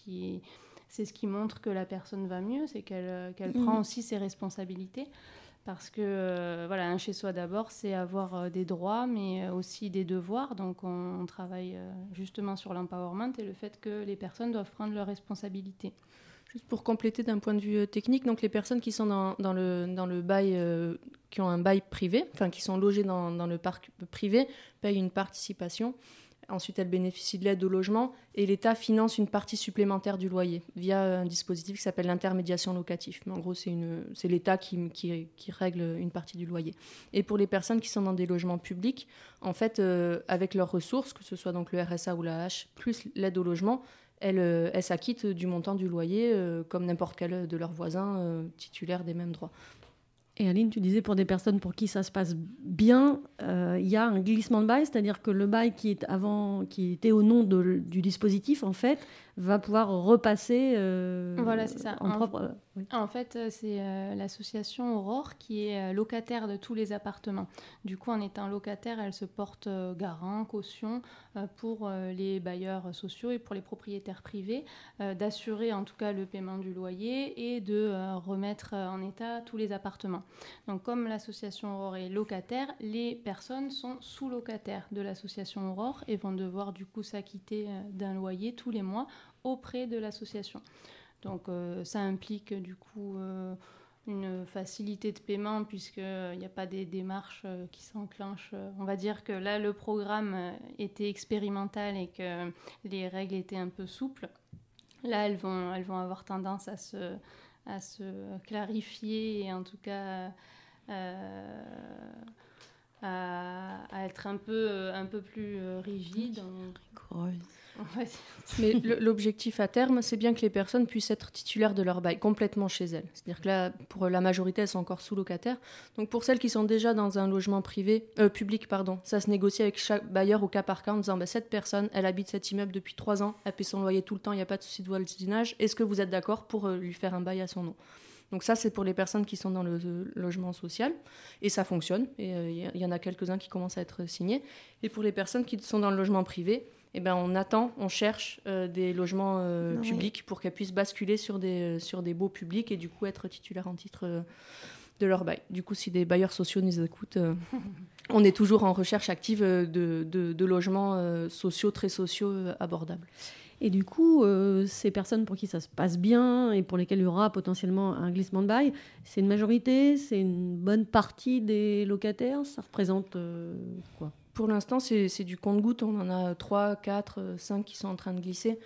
ce qui montre que la personne va mieux, c'est qu'elle prend aussi ses responsabilités. Parce que, un chez-soi d'abord, c'est avoir des droits, mais aussi des devoirs. Donc, on travaille justement sur l'empowerment et le fait que les personnes doivent prendre leurs responsabilités. Juste pour compléter d'un point de vue technique, donc les personnes qui sont dans le bail, qui ont un bail privé, enfin qui sont logées dans le parc privé, payent une participation. Ensuite, elles bénéficient de l'aide au logement et l'État finance une partie supplémentaire du loyer via un dispositif qui s'appelle l'intermédiation locative. Mais en gros, c'est l'État qui règle une partie du loyer. Et pour les personnes qui sont dans des logements publics, en fait, avec leurs ressources, que ce soit donc le RSA ou l'AH, plus l'aide au logement, elles s'acquittent du montant du loyer comme n'importe quel de leurs voisins titulaires des mêmes droits. Et Aline, tu disais pour des personnes pour qui ça se passe bien, il y a un glissement de bail, c'est-à-dire que le bail qui était au nom du dispositif, en fait, va pouvoir repasser voilà, c'est ça. Oui. En fait, c'est l'association Aurore qui est locataire de tous les appartements. Du coup, en étant locataire, elle se porte garant, caution pour les bailleurs sociaux et pour les propriétaires privés, d'assurer en tout cas le paiement du loyer et de remettre en état tous les appartements. Donc, comme l'association Aurore est locataire, les personnes sont sous-locataires de l'association Aurore et vont devoir du coup s'acquitter d'un loyer tous les mois auprès de l'association. Donc ça implique du coup une facilité de paiement puisqu'il n'y a pas des démarches qui s'enclenchent. On va dire que là, le programme était expérimental et que les règles étaient un peu souples. Là, elles vont avoir tendance à se clarifier et en tout cas à être un peu plus rigide. Rigoureuse. Mais l'objectif à terme, c'est bien que les personnes puissent être titulaires de leur bail complètement chez elles. C'est-à-dire que là, pour la majorité, elles sont encore sous-locataires. Donc pour celles qui sont déjà dans un logement public, ça se négocie avec chaque bailleur au cas par cas en disant cette personne, elle habite cet immeuble depuis 3 ans, elle paie son loyer tout le temps, il n'y a pas de souci de voisinage. Est-ce que vous êtes d'accord pour lui faire un bail à son nom ? Donc ça, c'est pour les personnes qui sont dans le logement social. Et ça fonctionne. Et il y en a quelques-uns qui commencent à être signés. Et pour les personnes qui sont dans le logement privé, on cherche des logements publics pour qu'elles puissent basculer sur des baux publics et du coup être titulaires en titre de leur bail. Du coup, si des bailleurs sociaux nous écoutent, on est toujours en recherche active de logements sociaux, très sociaux, abordables. Et du coup, ces personnes pour qui ça se passe bien et pour lesquelles il y aura potentiellement un glissement de bail, c'est une majorité, c'est une bonne partie des locataires, ça représente quoi ? Pour l'instant, c'est du compte-gouttes. On en a 3, 4, 5 qui sont en train de glisser.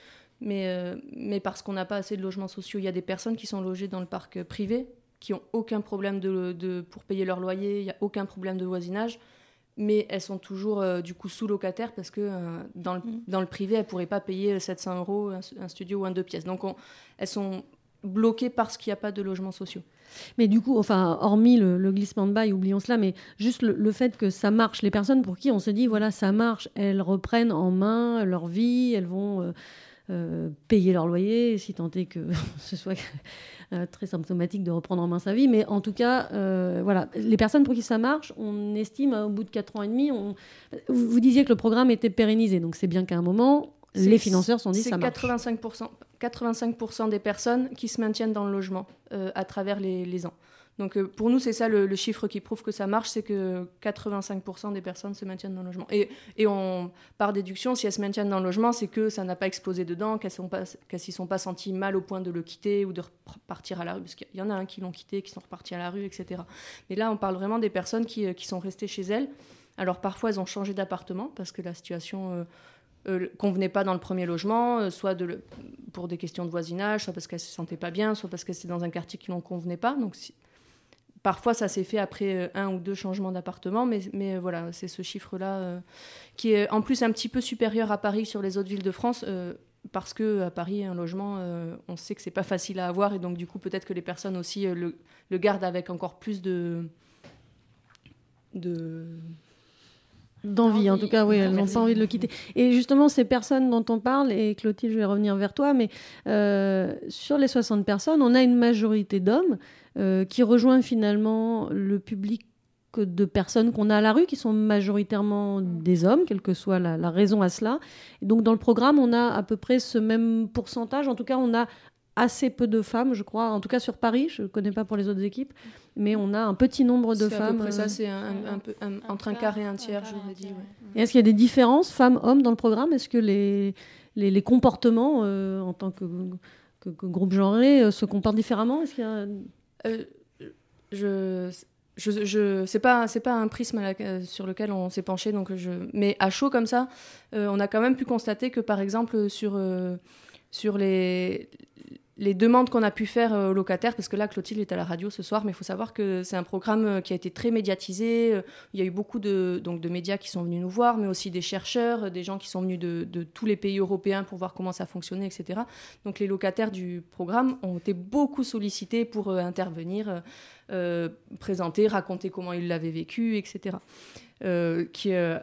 Mais parce qu'on n'a pas assez de logements sociaux, il y a des personnes qui sont logées dans le parc privé, qui n'ont aucun problème pour payer leur loyer, il n'y a aucun problème de voisinage. Mais elles sont toujours du coup sous-locataires parce que dans le privé, elles ne pourraient pas payer 700 € un studio ou un 2 pièces. Donc elles sont bloquées parce qu'il n'y a pas de logements sociaux. Mais du coup, hormis le glissement de bail, oublions cela, mais juste le fait que ça marche, les personnes pour qui on se dit, voilà, ça marche, elles reprennent en main leur vie, elles vont payer leur loyer, si tant est que ce soit très symptomatique de reprendre en main sa vie. Mais en tout cas, voilà, les personnes pour qui ça marche, on estime au bout de 4 ans et demi, vous disiez que le programme était pérennisé, donc c'est bien qu'à un moment, les financeurs se sont dit ça marche. C'est 85% des personnes qui se maintiennent dans le logement à travers les ans. Donc pour nous, c'est ça le chiffre qui prouve que ça marche, c'est que 85% des personnes se maintiennent dans le logement. Et par déduction, si elles se maintiennent dans le logement, c'est que ça n'a pas explosé dedans, qu'elles ne s'y sont pas senties mal au point de le quitter ou de repartir à la rue. Parce qu'il y en a qui l'ont quitté, qui sont repartis à la rue, etc. Mais là, on parle vraiment des personnes qui sont restées chez elles. Alors parfois, elles ont changé d'appartement parce que la situation convenait pas dans le premier logement, soit pour des questions de voisinage, soit parce qu'elles se sentaient pas bien, soit parce que c'était dans un quartier qui ne convenait pas. Donc parfois ça s'est fait après 1 ou 2 changements d'appartement, mais voilà, c'est ce chiffre-là qui est en plus un petit peu supérieur à Paris sur les autres villes de France, parce qu'à Paris, un logement, on sait que c'est pas facile à avoir, et donc du coup peut-être que les personnes aussi le gardent avec encore plus d'envie, en tout cas, oui, elles n'ont pas envie de le quitter. Et justement, ces personnes dont on parle, et Clotilde, je vais revenir vers toi, mais sur les 60 personnes, on a une majorité d'hommes qui rejoint finalement le public de personnes qu'on a à la rue, qui sont majoritairement des hommes, quelle que soit la raison à cela. Et donc, dans le programme, on a à peu près ce même pourcentage. En tout cas, on a assez peu de femmes, je crois, en tout cas sur Paris, je ne connais pas pour les autres équipes, mais on a un petit nombre de femmes. À peu près ça, c'est entre un quart et un tiers, j'aurais dit. Ouais. Et est-ce qu'il y a des différences femmes-hommes dans le programme ? Est-ce que les comportements, en tant que groupe genré, se comportent différemment ? Est-ce qu'il y a... c'est pas un prisme sur lequel on s'est penché, mais à chaud comme ça, on a quand même pu constater que, par exemple, sur les demandes qu'on a pu faire aux locataires, parce que là, Clotilde est à la radio ce soir, mais il faut savoir que c'est un programme qui a été très médiatisé. Il y a eu beaucoup de médias qui sont venus nous voir, mais aussi des chercheurs, des gens qui sont venus de tous les pays européens pour voir comment ça fonctionnait, etc. Donc les locataires du programme ont été beaucoup sollicités pour intervenir, présenter, raconter comment ils l'avaient vécu, etc.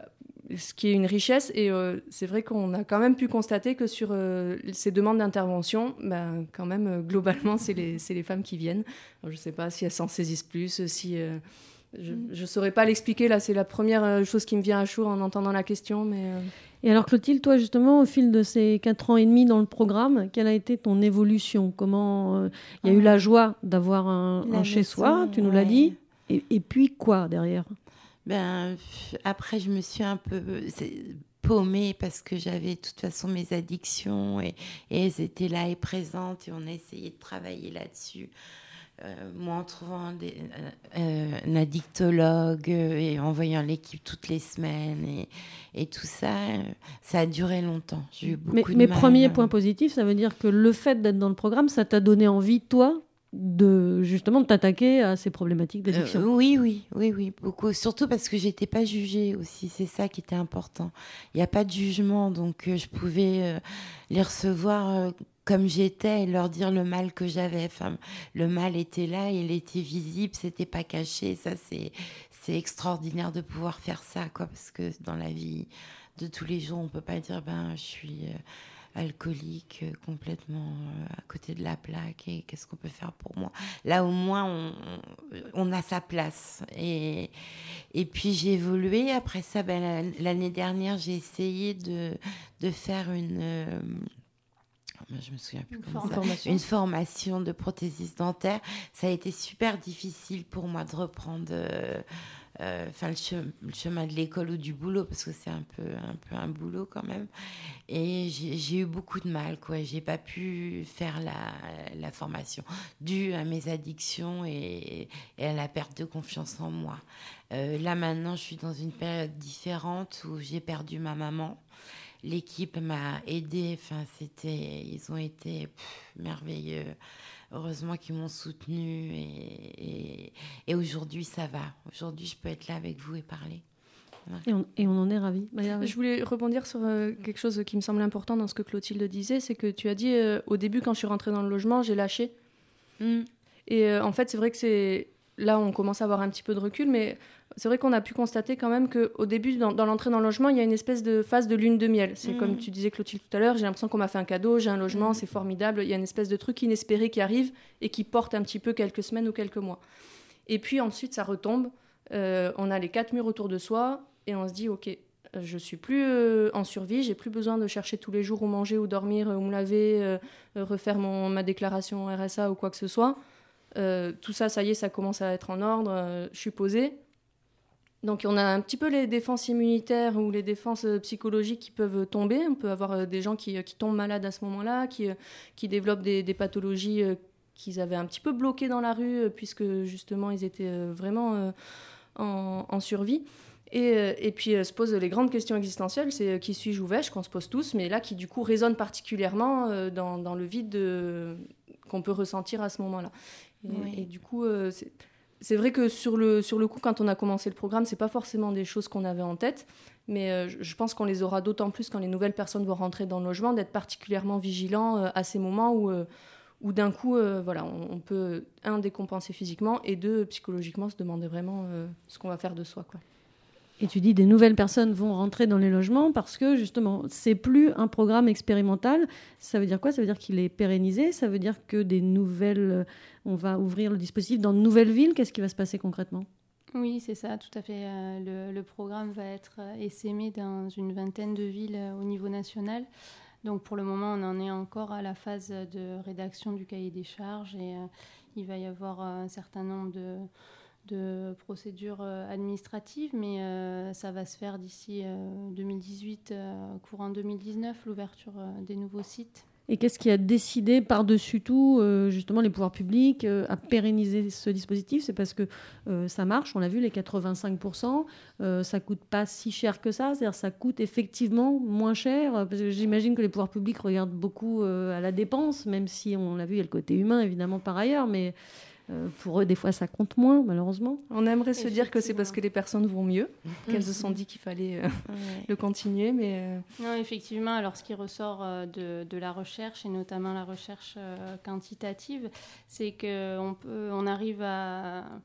ce qui est une richesse. Et c'est vrai qu'on a quand même pu constater que sur ces demandes d'intervention, quand même, globalement, c'est les femmes qui viennent. Alors, je ne sais pas si elles s'en saisissent plus, si... je ne saurais pas l'expliquer, là, c'est la première chose qui me vient à chaud en entendant la question, mais... Et alors Clotilde, toi justement, au fil de ces 4 ans et demi dans le programme, quelle a été ton évolution ? Comment il y a eu la joie d'avoir un chez-soi, tu nous l'as dit, et puis quoi derrière ? Après, je me suis un peu paumée parce que j'avais de toute façon mes addictions et elles étaient là et présentes et on a essayé de travailler là-dessus. Moi, en trouvant un addictologue et en voyant l'équipe toutes les semaines et tout ça, ça a duré longtemps. J'ai eu beaucoup de mal. Mais premier point positif, ça veut dire que le fait d'être dans le programme, ça t'a donné envie, toi, de t'attaquer à ces problématiques d'addiction. Oui, beaucoup. Surtout parce que j'étais pas jugée aussi. C'est ça qui était important. Il n'y a pas de jugement, donc je pouvais les recevoir comme j'étais et leur dire le mal que j'avais. Enfin, le mal était là, il était visible, c'était pas caché. Ça, c'est extraordinaire de pouvoir faire ça, quoi, parce que dans la vie de tous les jours, on peut pas dire je suis alcoolique, complètement à côté de la plaque et qu'est-ce qu'on peut faire pour moi. Là, au moins, on a sa place. Et puis, j'ai évolué. Après ça, l'année dernière, j'ai essayé de faire je me souviens plus une formation de prothésiste dentaire. Ça a été super difficile pour moi de reprendre le chemin de l'école ou du boulot, parce que c'est un peu un boulot quand même. Et j'ai eu beaucoup de mal, quoi. J'ai pas pu faire la formation due à mes addictions et à la perte de confiance en moi. Là maintenant, je suis dans une période différente où j'ai perdu ma maman. L'équipe m'a aidée, ils ont été merveilleux. Heureusement qu'ils m'ont soutenue et aujourd'hui ça va. Aujourd'hui je peux être là avec vous et parler. Ouais. Et on en est ravis. Je voulais rebondir sur quelque chose qui me semble important dans ce que Clotilde disait, c'est que tu as dit au début quand je suis rentrée dans le logement, j'ai lâché. Et en fait c'est vrai que là on commence à avoir un petit peu de recul, mais c'est vrai qu'on a pu constater quand même qu'au début, dans l'entrée dans le logement, il y a une espèce de phase de lune de miel. C'est comme tu disais, Clotilde, tout à l'heure, j'ai l'impression qu'on m'a fait un cadeau, j'ai un logement, c'est formidable. Il y a une espèce de truc inespéré qui arrive et qui porte un petit peu quelques semaines ou quelques mois. Et puis ensuite, ça retombe. On a les 4 murs autour de soi et on se dit, OK, je suis plus en survie, j'ai plus besoin de chercher tous les jours où manger, où dormir, où me laver, refaire ma déclaration RSA ou quoi que ce soit. Tout ça, ça y est, ça commence à être en ordre, je suis posée. Donc on a un petit peu les défenses immunitaires ou les défenses psychologiques qui peuvent tomber. On peut avoir des gens qui tombent malades à ce moment-là, qui développent des pathologies qu'ils avaient un petit peu bloquées dans la rue, puisque justement ils étaient vraiment en survie. Et puis se posent les grandes questions existentielles, c'est qui suis-je, où vais-je, qu'on se pose tous, mais là qui du coup résonnent particulièrement dans le vide qu'on peut ressentir à ce moment-là. Et du coup... C'est vrai que sur le coup, quand on a commencé le programme, c'est pas forcément des choses qu'on avait en tête, mais je pense qu'on les aura d'autant plus quand les nouvelles personnes vont rentrer dans le logement, d'être particulièrement vigilants à ces moments où d'un coup, on peut, décompenser physiquement, et 2, psychologiquement, se demander vraiment ce qu'on va faire de soi, quoi. Et tu dis des nouvelles personnes vont rentrer dans les logements parce que justement, c'est plus un programme expérimental. Ça veut dire quoi ? Ça veut dire qu'il est pérennisé. Ça veut dire que on va ouvrir le dispositif dans de nouvelles villes. Qu'est-ce qui va se passer concrètement ? Oui, c'est ça, tout à fait. Le programme va être essaimé dans une vingtaine de villes au niveau national. Donc pour le moment, on en est encore à la phase de rédaction du cahier des charges et il va y avoir un certain nombre de procédures administratives, mais ça va se faire d'ici 2018, courant 2019, l'ouverture des nouveaux sites. Et qu'est-ce qui a décidé par-dessus tout, justement, les pouvoirs publics à pérenniser ce dispositif ? C'est parce que ça marche, on l'a vu, les 85%, ça coûte pas si cher que ça, c'est-à-dire ça coûte effectivement moins cher, parce que j'imagine que les pouvoirs publics regardent beaucoup à la dépense, même si on l'a vu, il y a le côté humain, évidemment, par ailleurs, mais... pour eux, des fois, ça compte moins, malheureusement. On aimerait se dire que c'est parce que les personnes vont mieux, qu'elles se sont dit qu'il fallait le continuer, mais... Non, effectivement, alors ce qui ressort de la recherche, et notamment la recherche quantitative, c'est qu'on arrive à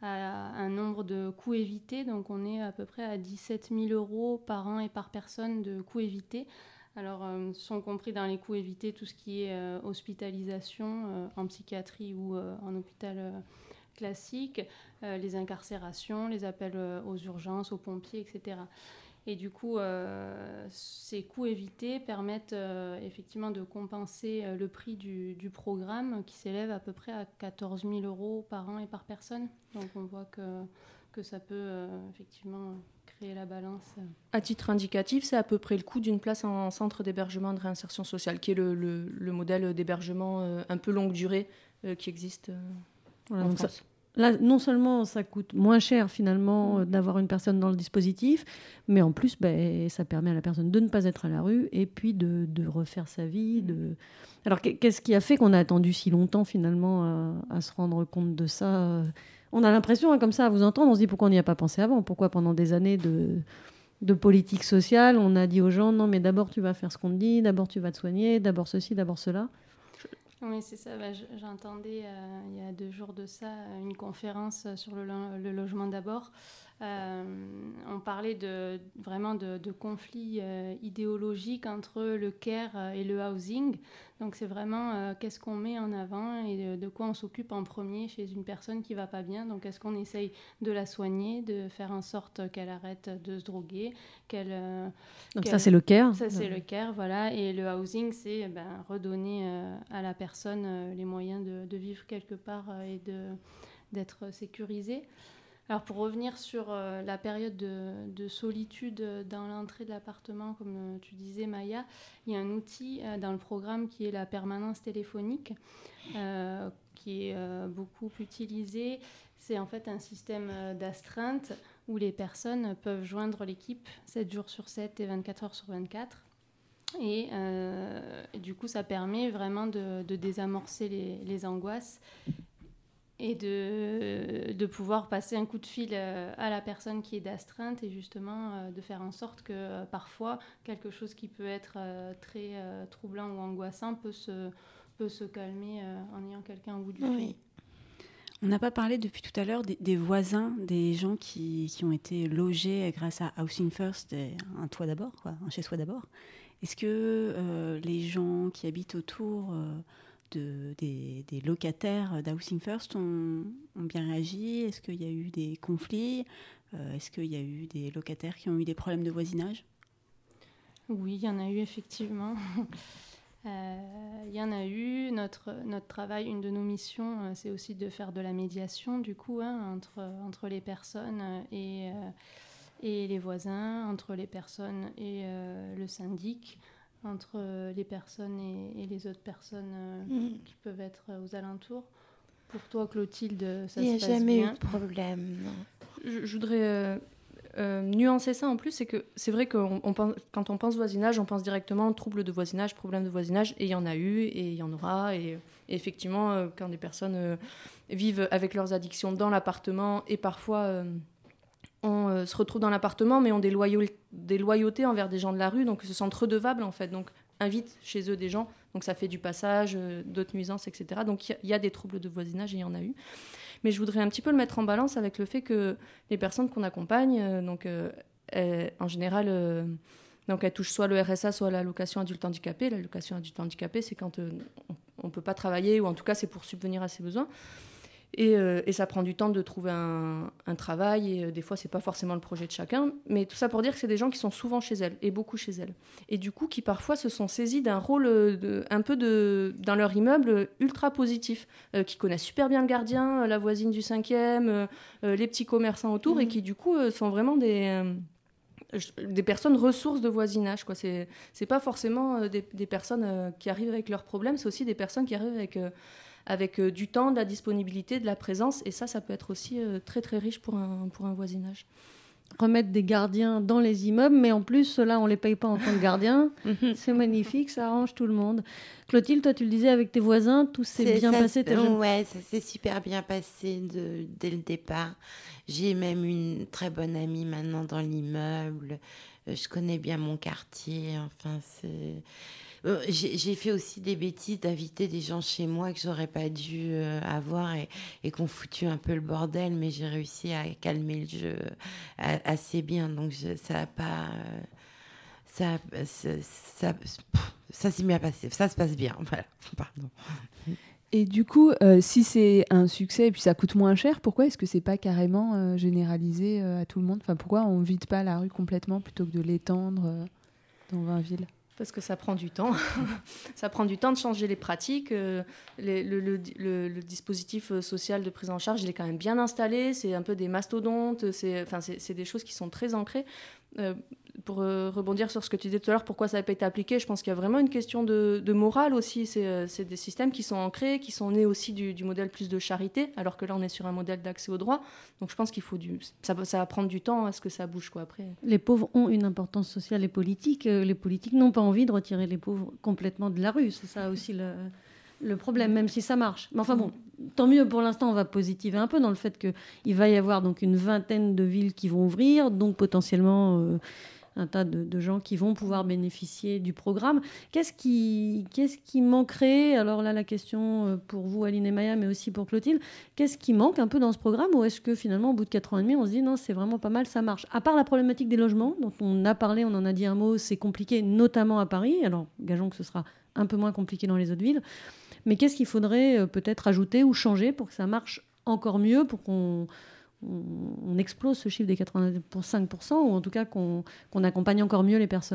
un nombre de coûts évités. Donc on est à peu près à 17 000 € par an et par personne de coûts évités. Alors, sont compris dans les coûts évités tout ce qui est hospitalisation en psychiatrie ou en hôpital classique, les incarcérations, les appels aux urgences, aux pompiers, etc. Et du coup, ces coûts évités permettent effectivement de compenser le prix du programme qui s'élève à peu près à 14 000 € par an et par personne. Donc on voit que ça peut effectivement créer la balance. À titre indicatif, c'est à peu près le coût d'une place en centre d'hébergement de réinsertion sociale, qui est le modèle d'hébergement un peu longue durée qui existe Voilà, en donc France. Là, non seulement ça coûte moins cher finalement d'avoir une personne dans le dispositif, mais en plus, ça permet à la personne de ne pas être à la rue et puis de refaire sa vie. Alors, qu'est-ce qui a fait qu'on a attendu si longtemps finalement à se rendre compte de ça? On a l'impression, comme ça, à vous entendre, on se dit pourquoi on n'y a pas pensé avant? Pourquoi pendant des années de politique sociale, on a dit aux gens, non mais d'abord tu vas faire ce qu'on te dit, d'abord tu vas te soigner, d'abord ceci, d'abord cela? Oui, c'est ça. J'entendais il y a 2 jours de ça une conférence sur le logement d'abord. On parlait vraiment de conflits idéologiques entre le care et le housing. Donc c'est vraiment qu'est-ce qu'on met en avant et de quoi on s'occupe en premier chez une personne qui ne va pas bien. Donc est-ce qu'on essaye de la soigner, de faire en sorte qu'elle arrête de se droguer, Donc ça c'est le care. Ça c'est le care, voilà. Et le housing, c'est redonner à la personne les moyens de vivre quelque part et d'être sécurisée. Alors pour revenir sur la période de solitude dans l'entrée de l'appartement, comme tu disais Maya, il y a un outil dans le programme qui est la permanence téléphonique, qui est beaucoup utilisé. C'est en fait un système d'astreinte où les personnes peuvent joindre l'équipe 7 jours sur 7 et 24 heures sur 24. Et du coup, ça permet vraiment de désamorcer les angoisses et de pouvoir passer un coup de fil à la personne qui est d'astreinte et justement de faire en sorte que parfois quelque chose qui peut être très troublant ou angoissant peut se calmer en ayant quelqu'un au bout du fil. On n'a pas parlé depuis tout à l'heure des voisins, des gens qui ont été logés grâce à Housing First, un toit d'abord, un chez-soi d'abord. Est-ce que les gens qui habitent autour des locataires d'Housing First ont bien réagi? Est-ce qu'il y a eu des conflits? Est-ce qu'il y a eu des locataires qui ont eu des problèmes de voisinage? Oui, il y en a eu effectivement. Il y en a eu. Notre travail, une de nos missions, c'est aussi de faire de la médiation du coup entre les personnes et les voisins, entre les personnes et le syndic, entre les personnes et les autres personnes qui peuvent être aux alentours. Pour toi, Clotilde, ça se passe bien? Il n'y a jamais eu de problème, non. Je voudrais nuancer ça en plus, c'est que c'est vrai que quand on pense voisinage, on pense directement troubles de voisinage, problèmes de voisinage, et il y en a eu, et il y en aura, et effectivement, quand des personnes vivent avec leurs addictions dans l'appartement, et parfois on se retrouve dans l'appartement, mais ont des loyautés envers des gens de la rue, donc se sentent redevables en fait, donc invitent chez eux des gens, donc ça fait du passage, d'autres nuisances, etc. Donc il y a des troubles de voisinage, et il y en a eu. Mais je voudrais un petit peu le mettre en balance avec le fait que les personnes qu'on accompagne, en général, donc elles touchent soit le RSA, soit l'allocation adulte handicapé. L'allocation adulte handicapé, c'est quand on ne peut pas travailler, ou en tout cas, c'est pour subvenir à ses besoins. Et ça prend du temps de trouver un travail, et des fois, ce n'est pas forcément le projet de chacun. Mais tout ça pour dire que c'est des gens qui sont souvent chez elles, et beaucoup chez elles. Et du coup, qui parfois se sont saisis d'un rôle dans leur immeuble ultra positif, qui connaissent super bien le gardien, la voisine du 5e, les petits commerçants autour, et qui du coup sont vraiment des personnes ressources de voisinage, quoi. C'est pas forcément des personnes qui arrivent avec leurs problèmes, c'est aussi des personnes qui arrivent avec du temps, de la disponibilité, de la présence, et ça peut être aussi très très riche pour un voisinage. Remettre des gardiens dans les immeubles, mais en plus, ceux-là, on ne les paye pas en tant que gardiens. C'est magnifique, ça arrange tout le monde. Clotilde, toi, tu le disais, avec tes voisins, tout s'est bien passé? Ouais, ça s'est super bien passé dès le départ. J'ai même une très bonne amie maintenant dans l'immeuble. Je connais bien mon quartier. Enfin, J'ai fait aussi des bêtises d'inviter des gens chez moi que j'aurais pas dû avoir et qu'on foutu un peu le bordel, mais j'ai réussi à calmer le jeu assez bien. Donc ça a pas... ça s'est bien passé. Ça se passe bien. Voilà. Pardon. Et du coup, si c'est un succès et puis ça coûte moins cher, pourquoi est-ce que c'est pas carrément généralisé à tout le monde ? Enfin, pourquoi on vide pas la rue complètement plutôt que de l'étendre dans 20 villes ? Parce que ça prend du temps. Ça prend du temps de changer les pratiques. Le dispositif social de prise en charge, il est quand même bien installé. C'est un peu des mastodontes. C'est des choses qui sont très ancrées. Pour rebondir sur ce que tu disais tout à l'heure, pourquoi ça n'a pas été appliqué, je pense qu'il y a vraiment une question de morale aussi. C'est des systèmes qui sont ancrés, qui sont nés aussi du modèle plus de charité, alors que là, on est sur un modèle d'accès au droit. Donc je pense qu'il faut ça va prendre du temps à ce que ça bouge, quoi, après. Les pauvres ont une importance sociale et politique. Les politiques n'ont pas envie de retirer les pauvres complètement de la rue. C'est ça aussi le problème, même si ça marche. Mais enfin bon, tant mieux, pour l'instant, on va positiver un peu dans le fait qu'il va y avoir donc une 20aine de villes qui vont ouvrir, donc potentiellement un tas de gens qui vont pouvoir bénéficier du programme. Qu'est-ce qui manquerait ? Alors là, la question pour vous, Aline et Maya, mais aussi pour Clotilde, qu'est-ce qui manque un peu dans ce programme ? Ou est-ce que finalement, au bout de 4 ans et demi, on se dit non, c'est vraiment pas mal, ça marche ? À part la problématique des logements, dont on a parlé, on en a dit un mot, c'est compliqué, notamment à Paris. Alors, gageons que ce sera un peu moins compliqué dans les autres villes. Mais qu'est-ce qu'il faudrait peut-être ajouter ou changer pour que ça marche encore mieux, pour qu'on explose ce chiffre des 85%, ou en tout cas qu'on accompagne encore mieux les personnes ?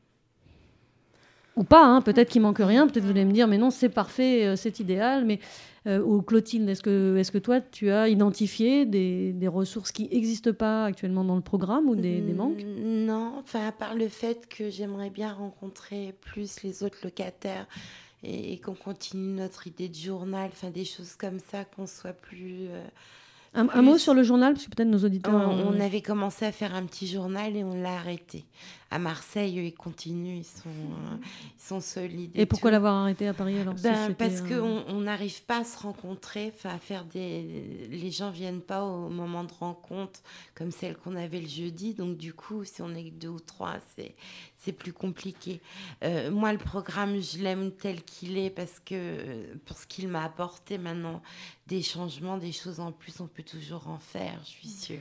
Ou pas, hein, peut-être qu'il manque rien, peut-être vous allez me dire mais non, c'est parfait, c'est idéal, mais ou Clotilde, est-ce que toi tu as identifié des ressources qui n'existent pas actuellement dans le programme ou des manques ? Non, enfin à part le fait que j'aimerais bien rencontrer plus les autres locataires et qu'on continue notre idée de journal, enfin des choses comme ça, qu'on soit plus... Un mot sur le journal, parce que peut-être nos auditeurs... On avait commencé à faire un petit journal et on l'a arrêté. À Marseille, ils continuent, ils sont solides. Et pourquoi l'avoir arrêté à Paris alors ? Parce qu'on n'arrive pas à se rencontrer, à faire les gens ne viennent pas au moment de rencontre comme celle qu'on avait le jeudi. Donc du coup, si on est 2 ou 3, c'est plus compliqué. Moi, le programme, je l'aime tel qu'il est parce que pour ce qu'il m'a apporté maintenant, des changements, des choses en plus, on peut toujours en faire, je suis sûre.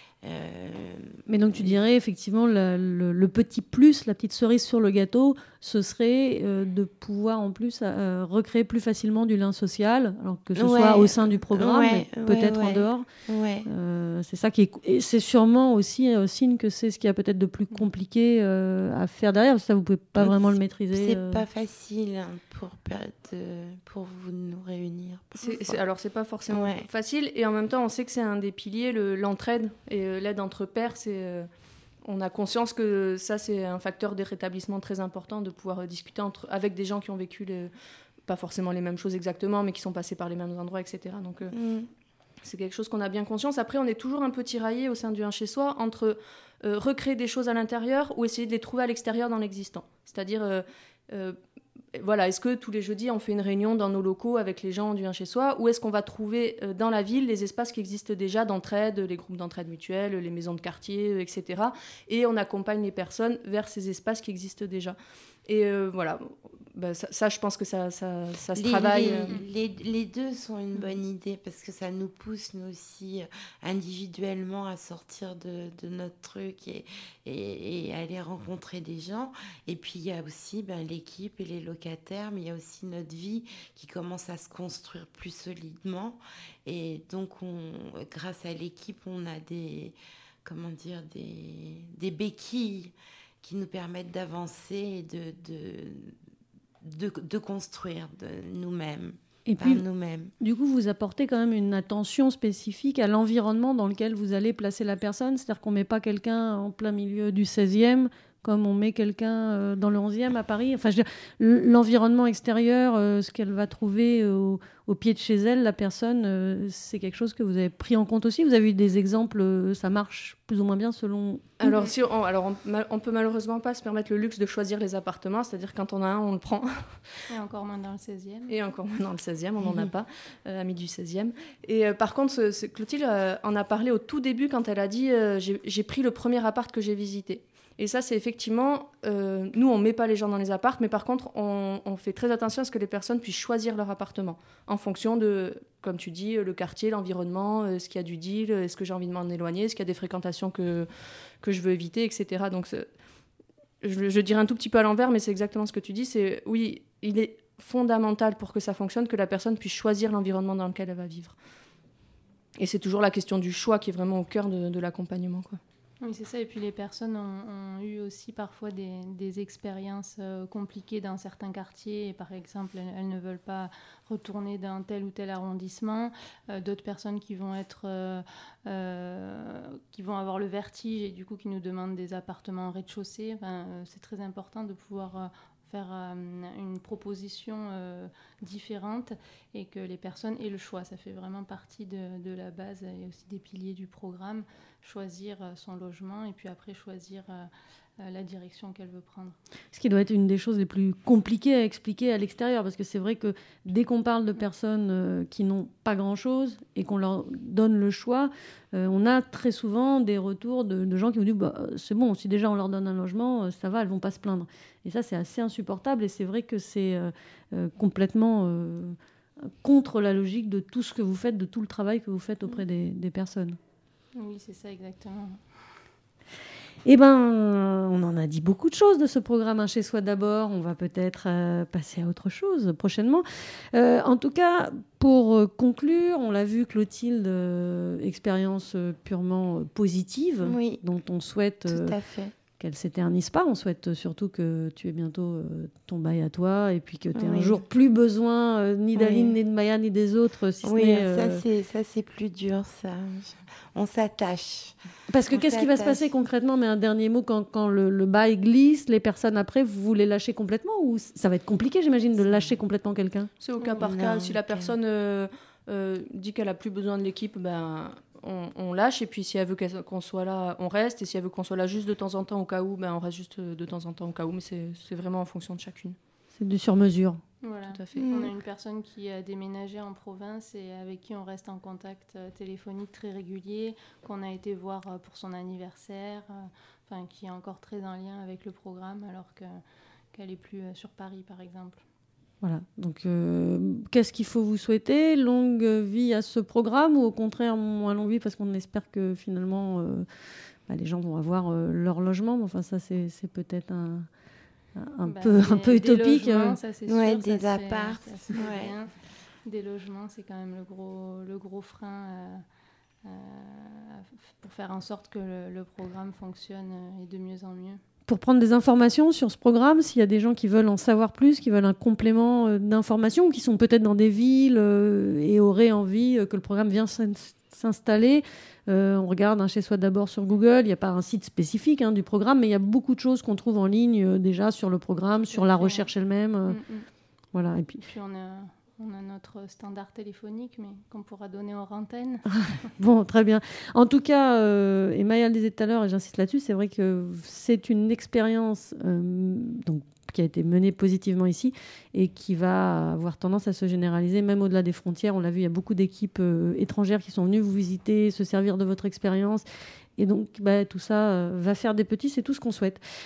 Mais donc tu dirais effectivement le petit plus, la petite cerise sur le gâteau, ce serait de pouvoir en plus recréer plus facilement du lien social, alors que ce soit au sein du programme, mais peut-être en dehors. C'est ça qui est, et c'est sûrement aussi signe que c'est ce qui a peut-être de plus compliqué à faire derrière, parce que ça vous pouvez pas vraiment le maîtriser. C'est pas facile pour vous de nous réunir. Alors c'est pas forcément facile, et en même temps on sait que c'est un des piliers, l'entraide et l'aide entre pairs. On a conscience que ça c'est un facteur de rétablissement très important, de pouvoir discuter avec des gens qui ont vécu pas forcément les mêmes choses exactement, mais qui sont passés par les mêmes endroits, etc. Donc c'est quelque chose qu'on a bien conscience. Après on est toujours un peu tiraillé au sein du 1 chez soi entre recréer des choses à l'intérieur ou essayer de les trouver à l'extérieur dans l'existant. C'est-à-dire voilà, est-ce que tous les jeudis on fait une réunion dans nos locaux avec les gens du 1 chez soi, ou est-ce qu'on va trouver dans la ville les espaces qui existent déjà d'entraide, les groupes d'entraide mutuelle, les maisons de quartier, etc. Et on accompagne les personnes vers ces espaces qui existent déjà. Et voilà, ça je pense que ça se travaille. Les deux sont une bonne idée parce que ça nous pousse, nous aussi, individuellement à sortir de notre truc et aller rencontrer des gens. Et puis il y a aussi l'équipe et les locataires, mais il y a aussi notre vie qui commence à se construire plus solidement. Et donc, grâce à l'équipe, on a des béquilles qui nous permettent d'avancer et de construire de nous-mêmes. Et puis, du coup, vous apportez quand même une attention spécifique à l'environnement dans lequel vous allez placer la personne. C'est-à-dire qu'on ne met pas quelqu'un en plein milieu du 16e comme on met quelqu'un dans le 11e à Paris. Enfin, je veux dire, l'environnement extérieur, ce qu'elle va trouver au pied de chez elle, la personne, c'est quelque chose que vous avez pris en compte aussi. Vous avez eu des exemples, ça marche plus ou moins bien selon... Alors, on peut malheureusement pas se permettre le luxe de choisir les appartements, c'est-à-dire quand on a un, on le prend. Et encore moins dans le 16e. Et encore moins dans le 16e, on n'en a pas, amis du 16e. Et par contre, Clotilde en a parlé au tout début quand elle a dit j'ai pris le premier appart que j'ai visité. Et ça, c'est effectivement, nous, on ne met pas les gens dans les apparts, mais par contre, on fait très attention à ce que les personnes puissent choisir leur appartement en fonction de, comme tu dis, le quartier, l'environnement, est-ce qu'il y a du deal, est-ce que j'ai envie de m'en éloigner, est-ce qu'il y a des fréquentations que je veux éviter, etc. Donc, je dirais un tout petit peu à l'envers, mais c'est exactement ce que tu dis. C'est, oui, il est fondamental pour que ça fonctionne que la personne puisse choisir l'environnement dans lequel elle va vivre. Et c'est toujours la question du choix qui est vraiment au cœur de l'accompagnement, quoi. Oui, c'est ça. Et puis les personnes ont eu aussi parfois des expériences compliquées dans certains quartiers. Et par exemple, elles ne veulent pas retourner dans tel ou tel arrondissement. D'autres personnes qui vont avoir le vertige et du coup qui nous demandent des appartements en rez-de-chaussée. Enfin, c'est très important de pouvoir faire une proposition différente et que les personnes aient le choix. Ça fait vraiment partie de la base et aussi des piliers du programme. Choisir son logement et puis après choisir la direction qu'elle veut prendre. Ce qui doit être une des choses les plus compliquées à expliquer à l'extérieur, parce que c'est vrai que dès qu'on parle de personnes qui n'ont pas grand-chose et qu'on leur donne le choix, on a très souvent des retours de gens qui vous disent c'est bon, si déjà on leur donne un logement, ça va, elles ne vont pas se plaindre. Et ça, c'est assez insupportable et c'est vrai que c'est complètement contre la logique de tout ce que vous faites, de tout le travail que vous faites auprès des personnes. Oui, c'est ça exactement. Eh bien, on en a dit beaucoup de choses de ce programme Chez Soi d'abord. On va peut-être passer à autre chose prochainement. En tout cas, pour conclure, on l'a vu, Clotilde, expérience purement positive, oui, dont on souhaite tout à fait. Qu'elle ne s'éternise pas. On souhaite surtout que tu aies bientôt ton bail à toi et puis que tu aies un oui. jour plus besoin ni d'Aline, ni de Maya, ni des autres. Si oui, ce n'est, ça c'est plus dur, ça. On s'attache. Parce que qu'est-ce qui va se passer concrètement? Mais un dernier mot, quand le bail glisse, les personnes après, vous les lâchez complètement ou ça va être compliqué, j'imagine, de lâcher complètement quelqu'un? C'est au cas par cas. Si la personne dit qu'elle n'a plus besoin de l'équipe, on lâche. Et puis si elle veut qu'on soit là, on reste. Et si elle veut qu'on soit là juste de temps en temps au cas où, on reste juste de temps en temps au cas où. Mais c'est vraiment en fonction de chacune. C'est du sur-mesure. Voilà. Tout à fait. On a une personne qui a déménagé en province et avec qui on reste en contact téléphonique très régulier, qu'on a été voir pour son anniversaire, qui est encore très en lien avec le programme alors qu'elle n'est plus sur Paris, par exemple. Voilà. Donc, qu'est-ce qu'il faut vous souhaiter? Longue vie à ce programme ou au contraire moins longue vie parce qu'on espère que finalement les gens vont avoir leur logement. Enfin, ça, c'est peut-être un peu utopique. Logements, ça, c'est sûr, des apparts. Des logements, c'est quand même le gros frein pour faire en sorte que le programme fonctionne et de mieux en mieux. Pour prendre des informations sur ce programme, s'il y a des gens qui veulent en savoir plus, qui veulent un complément d'informations, ou qui sont peut-être dans des villes et auraient envie que le programme vienne s'installer, on regarde Chez Soi d'abord sur Google. Il n'y a pas un site spécifique du programme, mais il y a beaucoup de choses qu'on trouve en ligne déjà sur le programme, sur la recherche elle-même. Voilà. Et puis on a notre standard téléphonique, mais qu'on pourra donner hors antenne. Bon, très bien. En tout cas, et Maya le disait tout à l'heure, et j'insiste là-dessus, c'est vrai que c'est une expérience qui a été menée positivement ici et qui va avoir tendance à se généraliser, même au-delà des frontières. On l'a vu, il y a beaucoup d'équipes étrangères qui sont venues vous visiter, se servir de votre expérience. Et donc, tout ça va faire des petits, c'est tout ce qu'on souhaite.